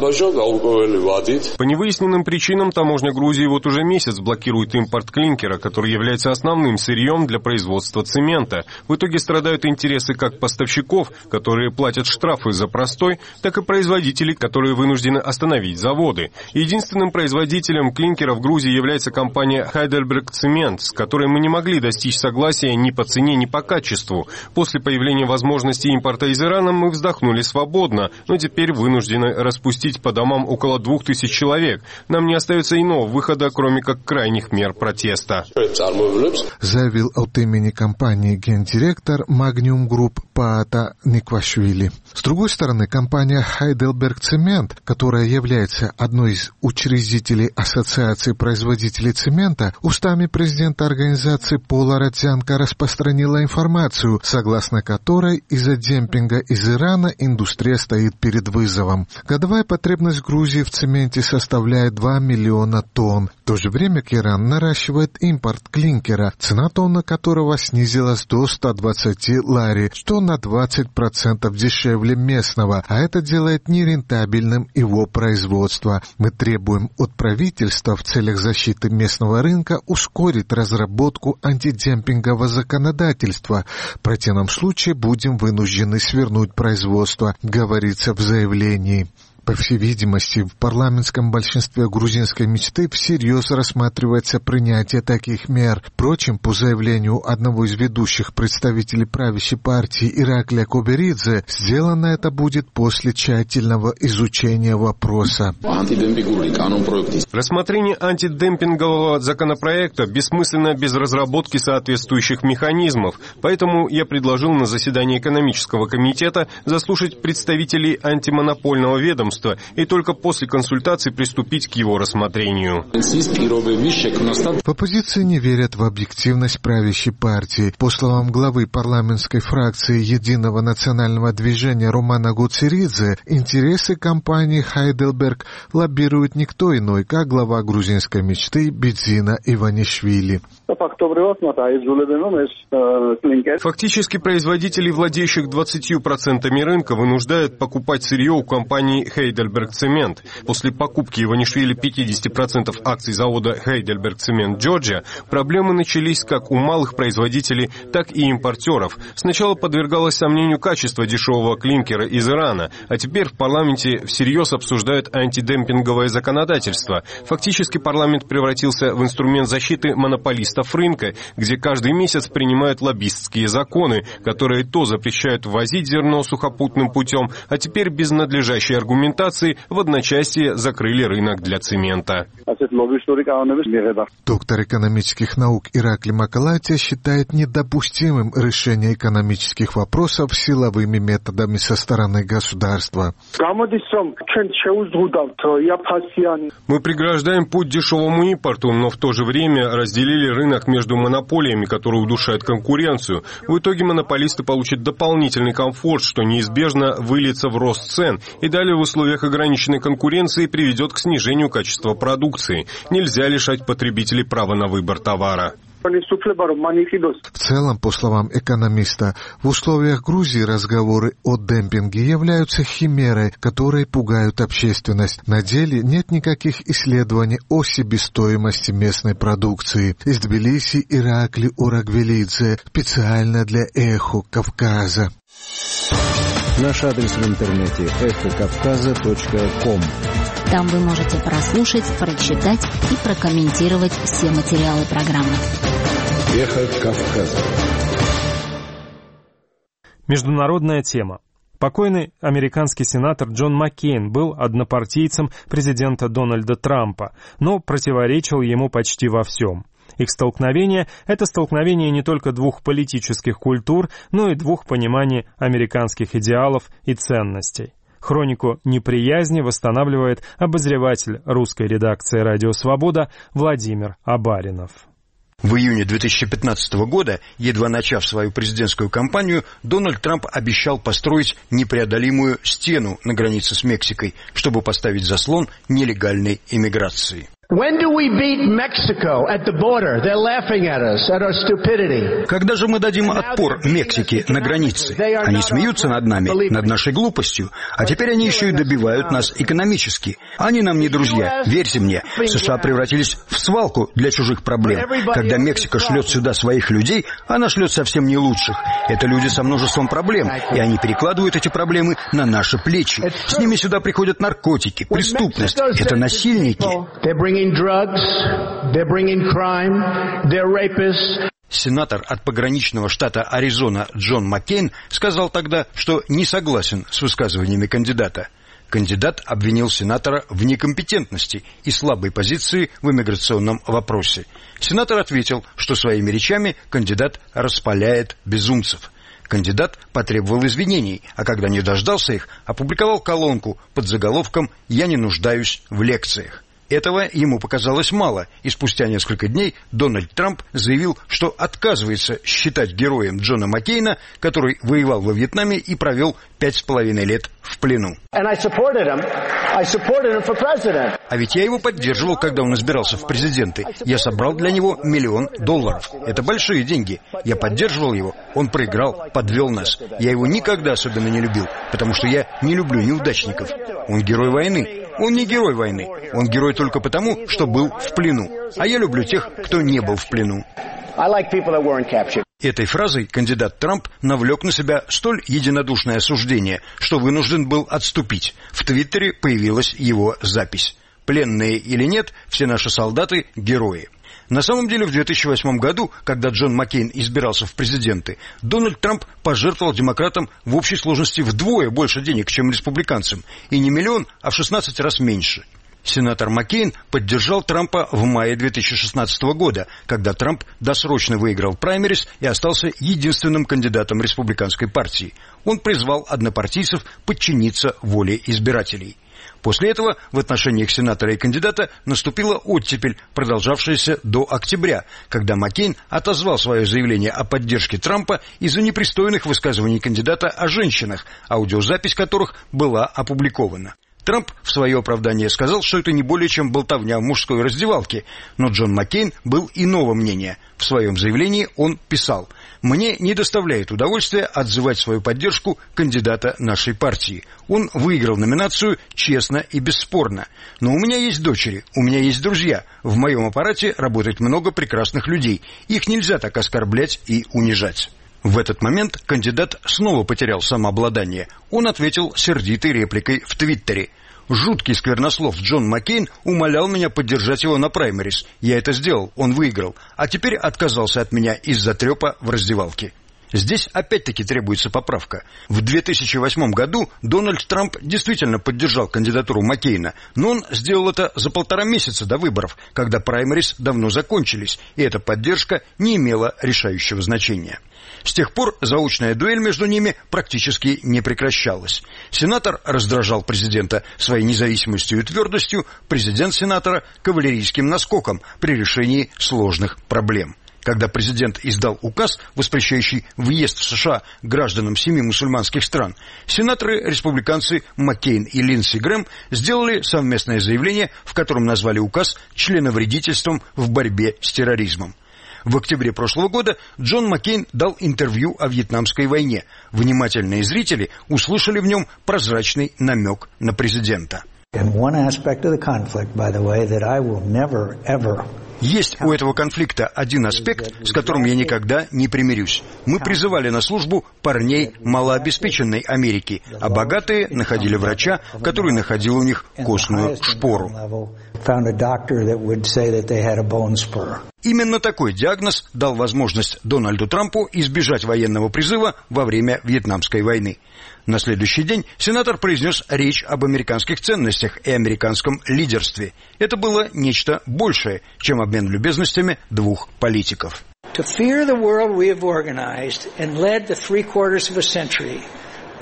По невыясненным причинам таможня Грузии вот уже месяц блокирует импорт клинкера, который является основным сырьем для производства цемента. В итоге страдают интересы как поставщиков, которые платят штрафы за простой, так и производителей, которые вынуждены остановить заводы. Единственным производителем клинкера в Грузии является компания Heidelberg Cement, с которой мы не могли достичь согласия ни по цене, ни по качеству. После появления возможности импорта из Ирана мы вздохнули свободно, но теперь вынуждены распустить по домам около двух тысяч человек. Нам не остается иного выхода, кроме как крайних мер протеста. Заявил от имени компании гендиректор Magnum Group Паата Никвашвили. С другой стороны, компания Heidelberg Cement, которая является одной из учредителей Ассоциации производителей цемента, устами президента организации Пола Родзянко распространила информацию, согласно которой из-за демпинга из Ирана индустрия стоит перед вызовом. Годовая потребность Грузии в цементе составляет два миллиона тонн. В то же время Иран наращивает импорт клинкера, цена тонны которого снизилась до ста двадцати лари, что на двадцать процентов дешевле местного, а это делает нерентабельным его производство. Мы требуем от правительства в целях защиты местного рынка ускорить разработку антидемпингового законодательства. В противном случае будем вынуждены свернуть производство, говорится в заявлении. По всей видимости, в парламентском большинстве грузинской мечты всерьез рассматривается принятие таких мер. Впрочем, по заявлению одного из ведущих представителей правящей партии Ираклия Коберидзе, сделано это будет после тщательного изучения вопроса. Рассмотрение антидемпингового законопроекта бессмысленно без разработки соответствующих механизмов, поэтому я предложил на заседании экономического комитета заслушать представителей антимонопольного ведомства и только после консультаций приступить к его рассмотрению. В оппозиции не верят в объективность правящей партии. По словам главы парламентской фракции Единого национального движения Романа Гуцеридзе, интересы компании Heidelberg лоббирует никто иной, как глава грузинской мечты Бидзина Иванишвили. Фактически производителей, владеющих двадцатью процентами рынка, вынуждают покупать сырье у компании Heidelberg Cement. После покупки Иванишвили пятьдесят процентов акций завода Heidelberg Cement Georgia проблемы начались как у малых производителей, так и импортеров. Сначала подвергалось сомнению качество дешевого клинкера из Ирана, а теперь в парламенте всерьез обсуждают антидемпинговое законодательство. Фактически парламент превратился в инструмент защиты монополистов рынка, где каждый месяц принимают лоббистские законы, которые то запрещают ввозить зерно сухопутным путем, а теперь без надлежащей аргументации в одночасье закрыли рынок для цемента. Доктор экономических наук Иракли Макалатия считает недопустимым решение экономических вопросов силовыми методами со стороны государства. Мы преграждаем путь дешевому импорту, но в то же время разделили рынок между монополиями, которые удушают конкуренцию. В итоге монополисты получат дополнительный комфорт, что неизбежно выльется в рост цен и далее в условиях ограниченной конкуренции приведет к снижению качества продукции. Нельзя лишать потребителей права на выбор товара. В целом, по словам экономиста, в условиях Грузии разговоры о демпинге являются химерой, которые пугают общественность. На деле нет никаких исследований о себестоимости местной продукции. Из Тбилиси Иракли Урагвелидзе, специально для «Эхо Кавказа». Наш адрес в интернете эхо кавказа точка ком. Там вы можете прослушать, прочитать и прокомментировать все материалы программы. Эхо Кавказа. Международная тема. Покойный американский сенатор Джон Маккейн был однопартийцем президента Дональда Трампа, но противоречил ему почти во всем. Их столкновение – это столкновение не только двух политических культур, но и двух пониманий американских идеалов и ценностей. Хронику неприязни восстанавливает обозреватель русской редакции «Радио Свобода» Владимир Абаринов. В июне две тысячи пятнадцатого года, едва начав свою президентскую кампанию, Дональд Трамп обещал построить непреодолимую стену на границе с Мексикой, чтобы поставить заслон нелегальной иммиграции. Когда же мы дадим отпор Мексике на границе? Они смеются над нами, над нашей глупостью, а теперь они еще и добивают нас экономически. Они нам не друзья, верьте мне. США превратились в свалку для чужих проблем. Когда Мексика шлет сюда своих людей, она шлет совсем не лучших. Это люди со множеством проблем, и они перекладывают эти проблемы на наши плечи. С ними сюда приходят наркотики, преступность. Это насильники. Сенатор от пограничного штата Аризона Джон Маккейн сказал тогда, что не согласен с высказываниями кандидата. Кандидат обвинил сенатора в некомпетентности и слабой позиции в иммиграционном вопросе. Сенатор ответил, что своими речами кандидат распаляет безумцев. Кандидат потребовал извинений, а когда не дождался их, опубликовал колонку под заголовком «Я не нуждаюсь в лекциях». Этого ему показалось мало, и спустя несколько дней Дональд Трамп заявил, что отказывается считать героем Джона Маккейна, который воевал во Вьетнаме и провел пять с половиной лет в плену. А ведь я его поддерживал, когда он избирался в президенты. Я собрал для него миллион долларов. Это большие деньги. Я поддерживал его. Он проиграл, подвел нас. Я его никогда особенно не любил, потому что я не люблю неудачников. Он герой войны. Он не герой войны. Он герой только потому, что был в плену. А я люблю тех, кто не был в плену. Этой фразой кандидат Трамп навлек на себя столь единодушное осуждение, что вынужден был отступить. В Твиттере появилась его запись. Пленные или нет, все наши солдаты – герои. На самом деле в две тысячи восьмом году, когда Джон Маккейн избирался в президенты, Дональд Трамп пожертвовал демократам в общей сложности вдвое больше денег, чем республиканцам. И не миллион, а в шестнадцать раз меньше. Сенатор Маккейн поддержал Трампа в мае две тысячи шестнадцатого года, когда Трамп досрочно выиграл праймерис и остался единственным кандидатом республиканской партии. Он призвал однопартийцев подчиниться воле избирателей. После этого в отношениях сенатора и кандидата наступила оттепель, продолжавшаяся до октября, когда Маккейн отозвал свое заявление о поддержке Трампа из-за непристойных высказываний кандидата о женщинах, аудиозапись которых была опубликована. Трамп в свое оправдание сказал, что это не более чем болтовня в мужской раздевалке, но Джон Маккейн был иного мнения. В своем заявлении он писал: «Мне не доставляет удовольствия отзывать свою поддержку кандидата нашей партии. Он выиграл номинацию честно и бесспорно. Но у меня есть дочери, у меня есть друзья. В моем аппарате работает много прекрасных людей. Их нельзя так оскорблять и унижать». В этот момент кандидат снова потерял самообладание. Он ответил сердитой репликой в Твиттере: «Жуткий сквернослов Джон Маккейн умолял меня поддержать его на праймерис. Я это сделал, он выиграл, а теперь отказался от меня из-за трепа в раздевалке». Здесь опять-таки требуется поправка. В две тысячи восьмом году Дональд Трамп действительно поддержал кандидатуру Маккейна, но он сделал это за полтора месяца до выборов, когда праймерис давно закончились, и эта поддержка не имела решающего значения. С тех пор заочная дуэль между ними практически не прекращалась. Сенатор раздражал президента своей независимостью и твердостью, президент сенатора – кавалерийским наскоком при решении сложных проблем. Когда президент издал указ, воспрещающий въезд в США гражданам семи мусульманских стран, сенаторы-республиканцы Маккейн и Линдси Грэм сделали совместное заявление, в котором назвали указ членовредительством в борьбе с терроризмом. В октябре прошлого года Джон Маккейн дал интервью о Вьетнамской войне. Внимательные зрители услышали в нем прозрачный намек на президента. Есть у этого конфликта один аспект, с которым я никогда не примирюсь. Мы призывали на службу парней малообеспеченной Америки, а богатые находили врача, который находил у них костную шпору. Именно такой диагноз дал возможность Дональду Трампу избежать военного призыва во время Вьетнамской войны. На следующий день сенатор произнес речь об американских ценностях и американском лидерстве. Это было нечто большее, чем обмен любезностями двух политиков.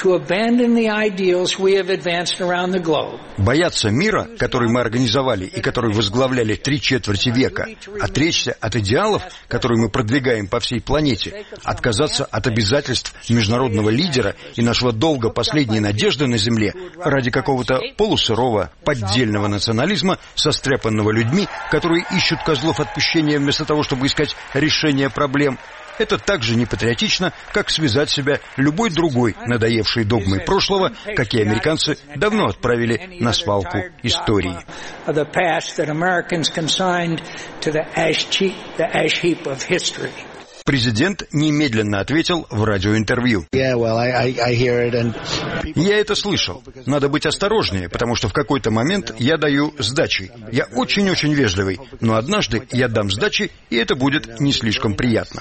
Бояться мира, который мы организовали и который возглавляли три четверти века, отречься от идеалов, которые мы продвигаем по всей планете, отказаться от обязательств международного лидера и нашего долга последней надежды на Земле ради какого-то полусырого, поддельного национализма, состряпанного людьми, которые ищут козлов отпущения вместо того, чтобы искать решение проблем. Это так же непатриотично, как связать себя любой другой надоевшей догмой прошлого, какие американцы давно отправили на свалку истории. Президент немедленно ответил в радиоинтервью. Я это слышал. Надо быть осторожнее, потому что в какой-то момент я даю сдачи. Я очень-очень вежливый, но однажды я дам сдачи, и это будет не слишком приятно.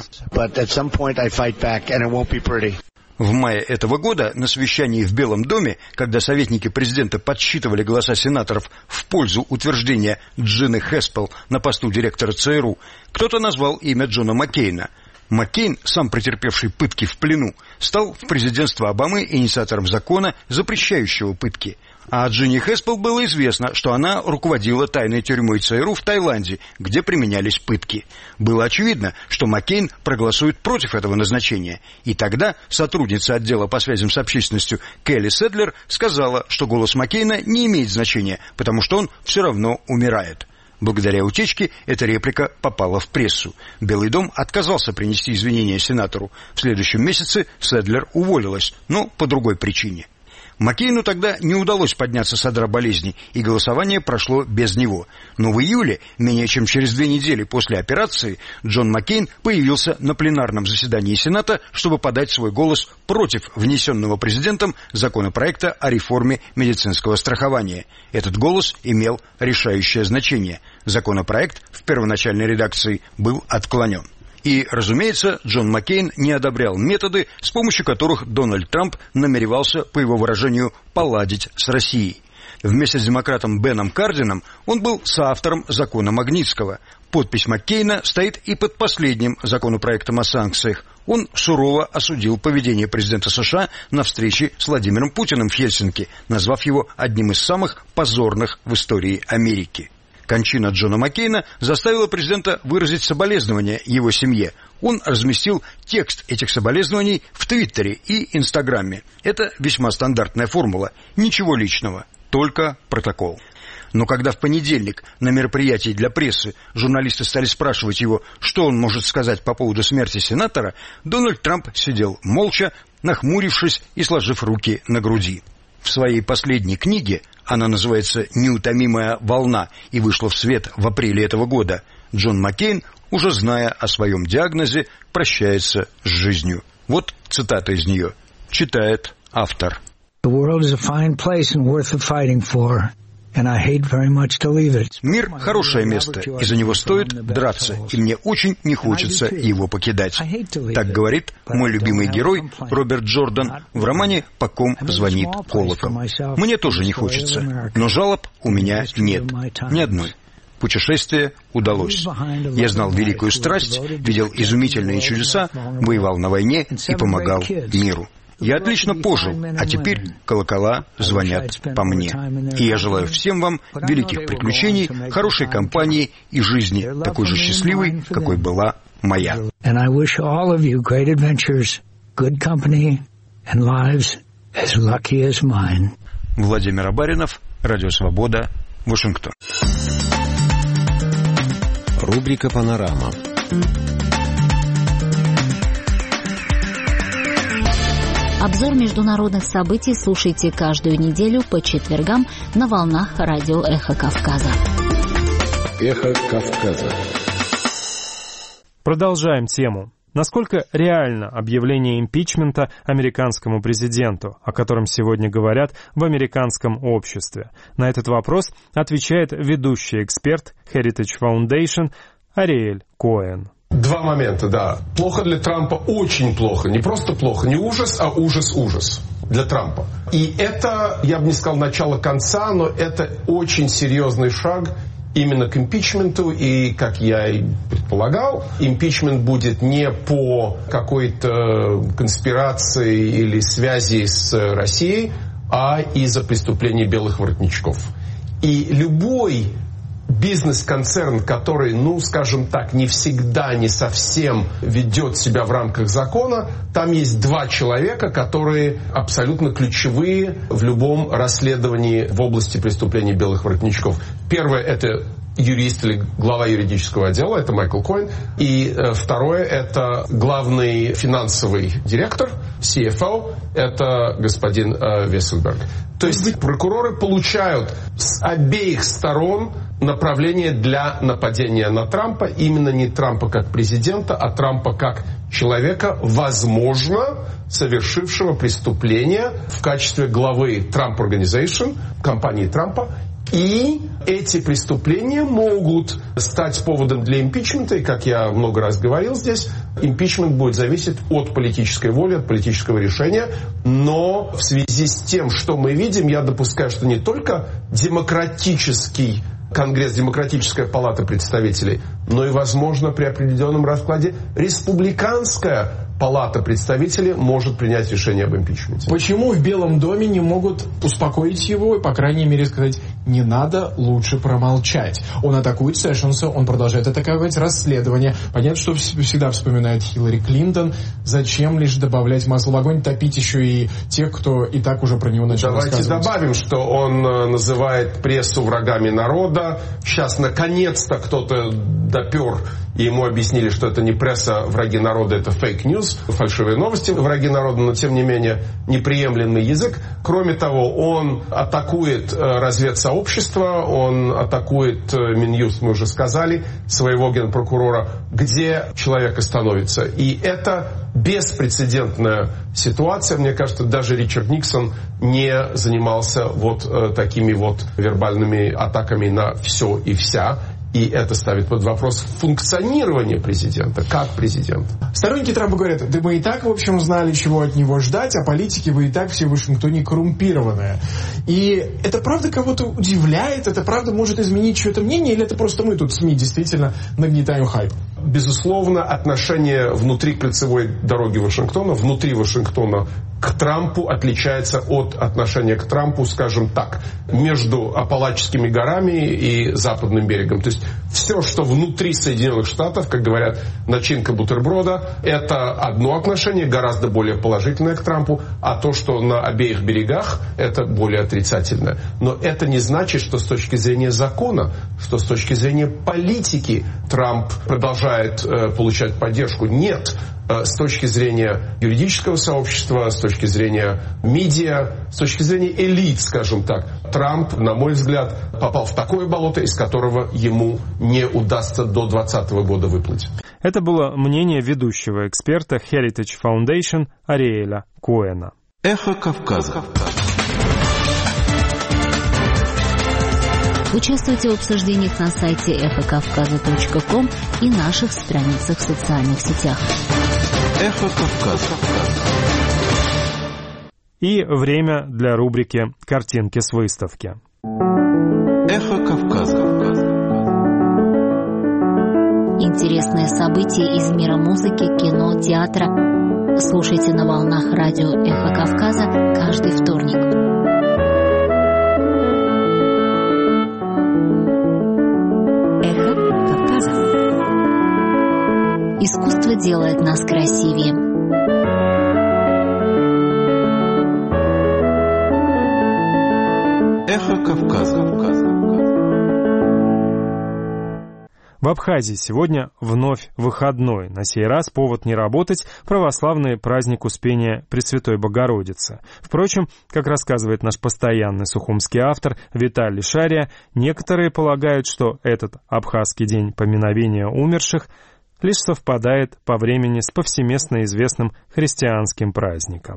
В мае этого года на совещании в Белом доме, когда советники президента подсчитывали голоса сенаторов в пользу утверждения Джины Хэспел на посту директора ЦРУ, кто-то назвал имя Джона Маккейна. Маккейн, сам претерпевший пытки в плену, стал в президентство Обамы инициатором закона, запрещающего пытки. А Джинни Хэспел было известно, что она руководила тайной тюрьмой ЦРУ в Таиланде, где применялись пытки. Было очевидно, что Маккейн проголосует против этого назначения. И тогда сотрудница отдела по связям с общественностью Келли Седлер сказала, что голос Маккейна не имеет значения, потому что он все равно умирает. Благодаря утечке эта реплика попала в прессу. Белый дом отказался принести извинения сенатору. В следующем месяце Седлер уволилась, но по другой причине. Маккейну тогда не удалось подняться с одра болезни, и голосование прошло без него. Но в июле, менее чем через две недели после операции, Джон Маккейн появился на пленарном заседании Сената, чтобы подать свой голос против внесенного президентом законопроекта о реформе медицинского страхования. Этот голос имел решающее значение. Законопроект в первоначальной редакции был отклонен. И, разумеется, Джон Маккейн не одобрял методы, с помощью которых Дональд Трамп намеревался, по его выражению, поладить с Россией. Вместе с демократом Беном Кардином он был соавтором закона Магнитского. Подпись Маккейна стоит и под последним законопроектом о санкциях. Он сурово осудил поведение президента США на встрече с Владимиром Путиным в Хельсинки, назвав его одним из самых позорных в истории Америки. Кончина Джона Маккейна заставила президента выразить соболезнования его семье. Он разместил текст этих соболезнований в Твиттере и Инстаграме. Это весьма стандартная формула. Ничего личного, только протокол. Но когда в понедельник на мероприятии для прессы журналисты стали спрашивать его, что он может сказать по поводу смерти сенатора, Дональд Трамп сидел молча, нахмурившись и сложив руки на груди. В своей последней книге, она называется «Неутомимая волна» и вышла в свет в апреле этого года, Джон Маккейн, уже зная о своем диагнозе, прощается с жизнью. Вот цитата из нее. Читает автор. Мир – хорошее место, и за него стоит драться, и мне очень не хочется его покидать. Так говорит мой любимый герой Роберт Джордан в романе «По ком звонит колокол». Мне тоже не хочется, но жалоб у меня нет, ни одной. Путешествие удалось. Я знал великую страсть, видел изумительные чудеса, воевал на войне и помогал миру. Я отлично пожил, а теперь колокола звонят по мне. И я желаю всем вам великих приключений, хорошей компании и жизни, такой же счастливой, какой была моя. Владимир Абаринов, Радио Свобода, Вашингтон. Рубрика «Панорама». Обзор международных событий слушайте каждую неделю по четвергам на волнах радио «Эхо Кавказа». «Эхо Кавказа». Продолжаем тему. Насколько реально объявление импичмента американскому президенту, о котором сегодня говорят в американском обществе? На этот вопрос отвечает ведущий эксперт Heritage Foundation Ариэль Коэн. Два момента, да. Плохо для Трампа, очень плохо. Не просто плохо, не ужас, а ужас-ужас для Трампа. И это, я бы не сказал начало конца, но это очень серьезный шаг именно к импичменту, и, как я и предполагал, импичмент будет не по какой-то конспирации или связи с Россией, а из-за преступлений белых воротничков. И любой бизнес-концерн, который, ну, скажем так, не всегда, не совсем ведет себя в рамках закона, там есть два человека, которые абсолютно ключевые в любом расследовании в области преступлений белых воротничков. Первое – это юрист или глава юридического отдела, это Майкл Коэн. И э, второе – это главный финансовый директор, си эф о, это господин э, Вессельберг. То есть прокуроры получают с обеих сторон направление для нападения на Трампа. Именно не Трампа как президента, а Трампа как человека, возможно, совершившего преступление в качестве главы Trump Organization, компании Трампа. И эти преступления могут стать поводом для импичмента. И, как я много раз говорил здесь, импичмент будет зависеть от политической воли, от политического решения. Но в связи с тем, что мы видим, я допускаю, что не только демократический Конгресс, Демократическая палата представителей, но и, возможно, при определенном раскладе республиканская палата представителей может принять решение об импичменте. Почему в Белом доме не могут успокоить его и, по крайней мере, сказать, не надо, лучше промолчать? Он атакует Сэшенса, он продолжает атаковать расследование. Понятно, что всегда вспоминает Хиллари Клинтон. Зачем лишь добавлять масло в огонь, топить еще и тех, кто и так уже про него начал Давайте рассказывать? Давайте добавим, что он называет прессу врагами народа. Сейчас, наконец-то, кто-то допер, и ему объяснили, что это не пресса враги народа, это фейк-ньюс, фальшивые новости враги народа, но, тем не менее, неприемлемый язык. Кроме того, он атакует разведсообщество, он атакует Минюст, мы уже сказали, своего генпрокурора, где человек остановится. И это беспрецедентная ситуация. Мне кажется, даже Ричард Никсон не занимался вот э, такими вот вербальными атаками на все и вся. И это ставит под вопрос функционирование президента, как президента. Сторонники Трампа говорят, да мы и так, в общем, знали, чего от него ждать, а политики вы и так все в Вашингтоне коррумпированные. И это правда кого-то удивляет, это правда может изменить чье-то мнение, или это просто мы тут, СМИ, действительно нагнетаем хайп? Безусловно, отношение внутри кольцевой дороги Вашингтона, внутри Вашингтона к Трампу отличается от отношения к Трампу, скажем так, между Апалачскими горами и Западным берегом. То есть все, что внутри Соединенных Штатов, как говорят, начинка бутерброда, это одно отношение, гораздо более положительное к Трампу, а то, что на обеих берегах, это более отрицательное. Но это не значит, что с точки зрения закона, что с точки зрения политики Трамп продолжает э, получать поддержку. Нет. С точки зрения юридического сообщества, с точки зрения медиа, с точки зрения элит, скажем так, Трамп, на мой взгляд, попал в такое болото, из которого ему не удастся до двадцатого года выплыть. Это было мнение ведущего эксперта Heritage Foundation Ариэля Коэна. Эхо Кавказа. Участвуйте в обсуждениях на сайте эхо кавказа точка ком и наших страницах в социальных сетях. Эхо Кавказа. И время для рубрики «Картинки с выставки». Эхо Кавказа. Интересные события из мира музыки, кино, театра. Слушайте на волнах радио «Эхо Кавказа» каждый вторник. Искусство делает нас красивее. Эхо Кавказа. В Абхазии сегодня вновь выходной. На сей раз повод не работать – православный праздник Успения Пресвятой Богородицы. Впрочем, как рассказывает наш постоянный сухумский автор Виталий Шария, некоторые полагают, что этот абхазский день поминовения умерших лишь совпадает по времени с повсеместно известным христианским праздником.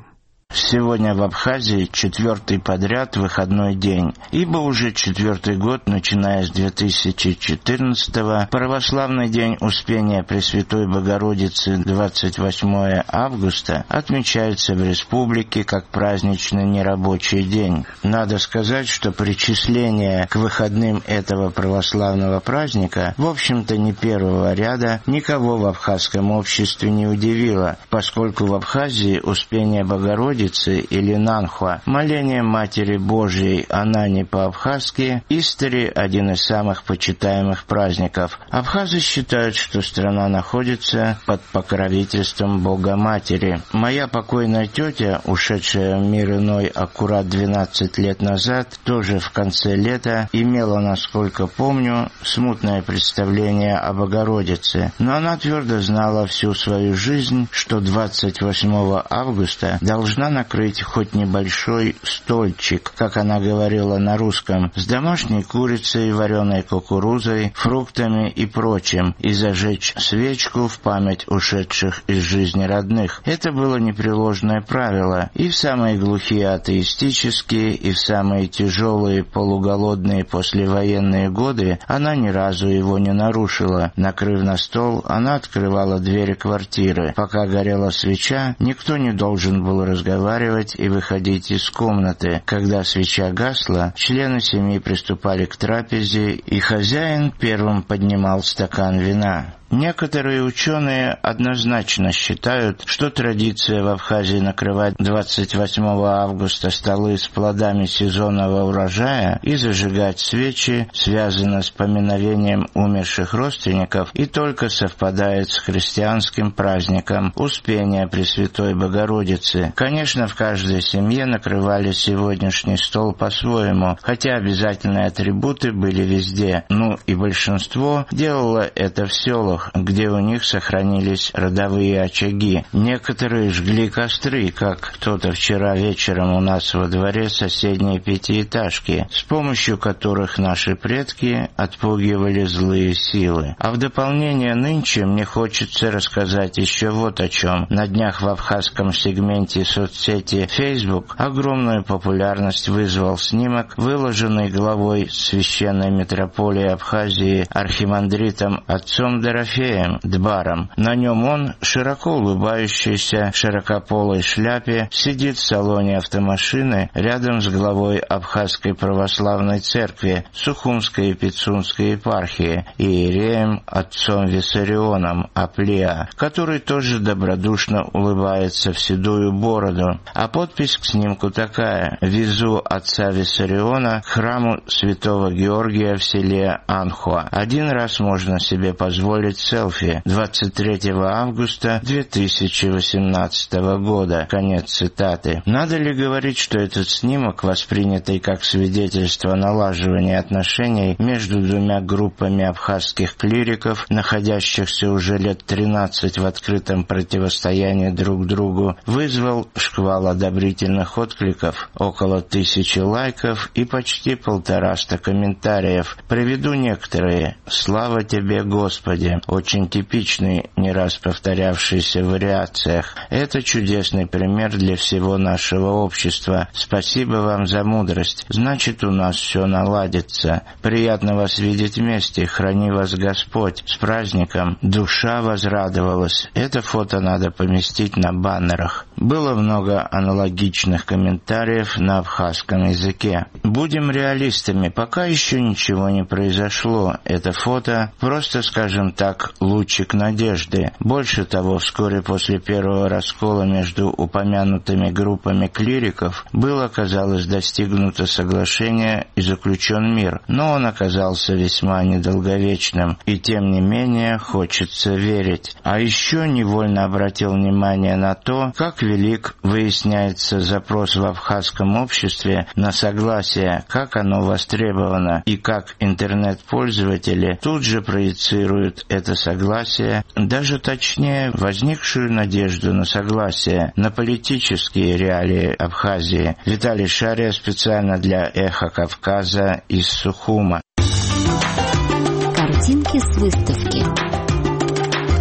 Сегодня в Абхазии четвертый подряд выходной день, ибо уже четвертый год, начиная с две тысячи четырнадцатого, православный день Успения Пресвятой Богородицы двадцать восьмое августа отмечается в республике как праздничный нерабочий день. Надо сказать, что причисление к выходным этого православного праздника, в общем-то не первого ряда, никого в абхазском обществе не удивило, поскольку в Абхазии Успение Богородицы или Нанхуа, моление Матери Божией Анани по-абхазски, истори один из самых почитаемых праздников. Абхазы считают, что страна находится под покровительством Бога-Матери. Моя покойная тетя, ушедшая в мир иной аккурат двенадцать лет назад, тоже в конце лета имела, насколько помню, смутное представление о Богородице, но она твердо знала всю свою жизнь, что двадцать восьмого августа должна накрыть хоть небольшой стольчик, как она говорила на русском, с домашней курицей, вареной кукурузой, фруктами и прочим, и зажечь свечку в память ушедших из жизни родных. Это было непреложное правило, и в самые глухие атеистические, и в самые тяжелые полуголодные послевоенные годы она ни разу его не нарушила. Накрыв на стол, она открывала двери квартиры. Пока горела свеча, никто не должен был разговаривать и выходить из комнаты. Когда свеча гасла, члены семьи приступали к трапезе, и хозяин первым поднимал стакан вина. Некоторые ученые однозначно считают, что традиция в Абхазии накрывать двадцать восьмого августа столы с плодами сезонного урожая и зажигать свечи связана с поминовением умерших родственников и только совпадает с христианским праздником Успения Пресвятой Богородицы. Конечно, в каждой семье накрывали сегодняшний стол по-своему, хотя обязательные атрибуты были везде. Ну и большинство делало это в селах, где у них сохранились родовые очаги. Некоторые жгли костры, как кто-то вчера вечером у нас во дворе соседней пятиэтажки, с помощью которых наши предки отпугивали злые силы. А в дополнение нынче мне хочется рассказать еще вот о чем. На днях в абхазском сегменте соцсети Facebook огромную популярность вызвал снимок, выложенный главой священной митрополии Абхазии архимандритом отцом Дорофеем Дбаром. На нем он, широко улыбающийся в широкополой шляпе, сидит в салоне автомашины рядом с главой Абхазской православной церкви Сухумской и Пицунской епархии, иереем отцом Виссарионом Аплия, который тоже добродушно улыбается в седую бороду. А подпись к снимку такая: «Везу отца Виссариона к храму святого Георгия в селе Анхуа. Один раз можно себе позволить селфи. двадцать третьего августа две тысячи восемнадцатого года». Конец цитаты. Надо ли говорить, что этот снимок, воспринятый как свидетельство налаживания отношений между двумя группами абхазских клириков, находящихся уже лет тринадцать в открытом противостоянии друг другу, вызвал шквал одобрительных откликов, около тысячи лайков и почти полтораста комментариев. Приведу некоторые. «Слава тебе, Господи!» Очень типичный, не раз повторявшийся в вариациях. Это чудесный пример для всего нашего общества. Спасибо вам за мудрость. Значит, у нас все наладится. Приятно вас видеть вместе. Храни вас Господь. С праздником. Душа возрадовалась. Это фото надо поместить на баннерах. Было много аналогичных комментариев на абхазском языке. Будем реалистами. Пока еще ничего не произошло. Это фото просто, скажем так, лучик надежды. Больше того, вскоре после первого раскола между упомянутыми группами клириков было, казалось, достигнуто соглашение и заключен мир, но он оказался весьма недолговечным, и тем не менее хочется верить. А еще невольно обратил внимание на то, как велик, выясняется, запрос в абхазском обществе на согласие, как оно востребовано, и как интернет-пользователи тут же проецируют это согласие, даже точнее возникшую надежду на согласие, на политические реалии Абхазии. Виталий Шария специально для «Эхо Кавказа» из Сухума. Картинки с выставки.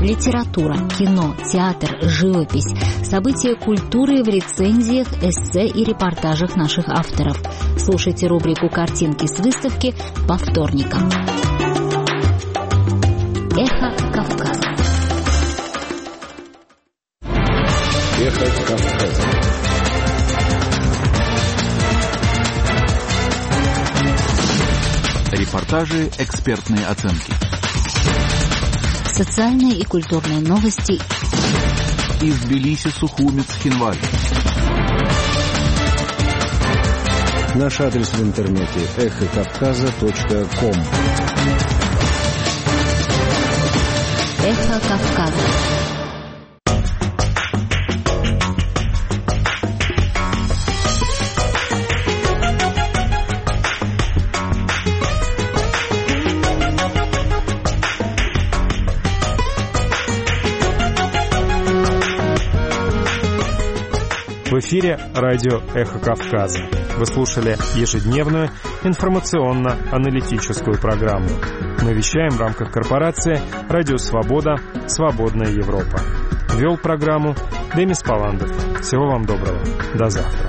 Литература, кино, театр, живопись, события культуры в рецензиях, эссе и репортажах наших авторов. Слушайте рубрику «Картинки с выставки» по вторникам. Эхо Кавказа. Эхо Кавказа. Репортажи, экспертные оценки. Социальные и культурные новости. Из Тбилиси, Сухумец, Хинваль. Наш адрес в интернете эхо кавказа точка ком. Эхо Кавказа. В эфире радио «Эхо Кавказа». Вы слушали ежедневную информационно-аналитическую программу. Мы вещаем в рамках корпорации «Радио Свобода. Свободная Европа». Вел программу Демис Паландов. Всего вам доброго. До завтра.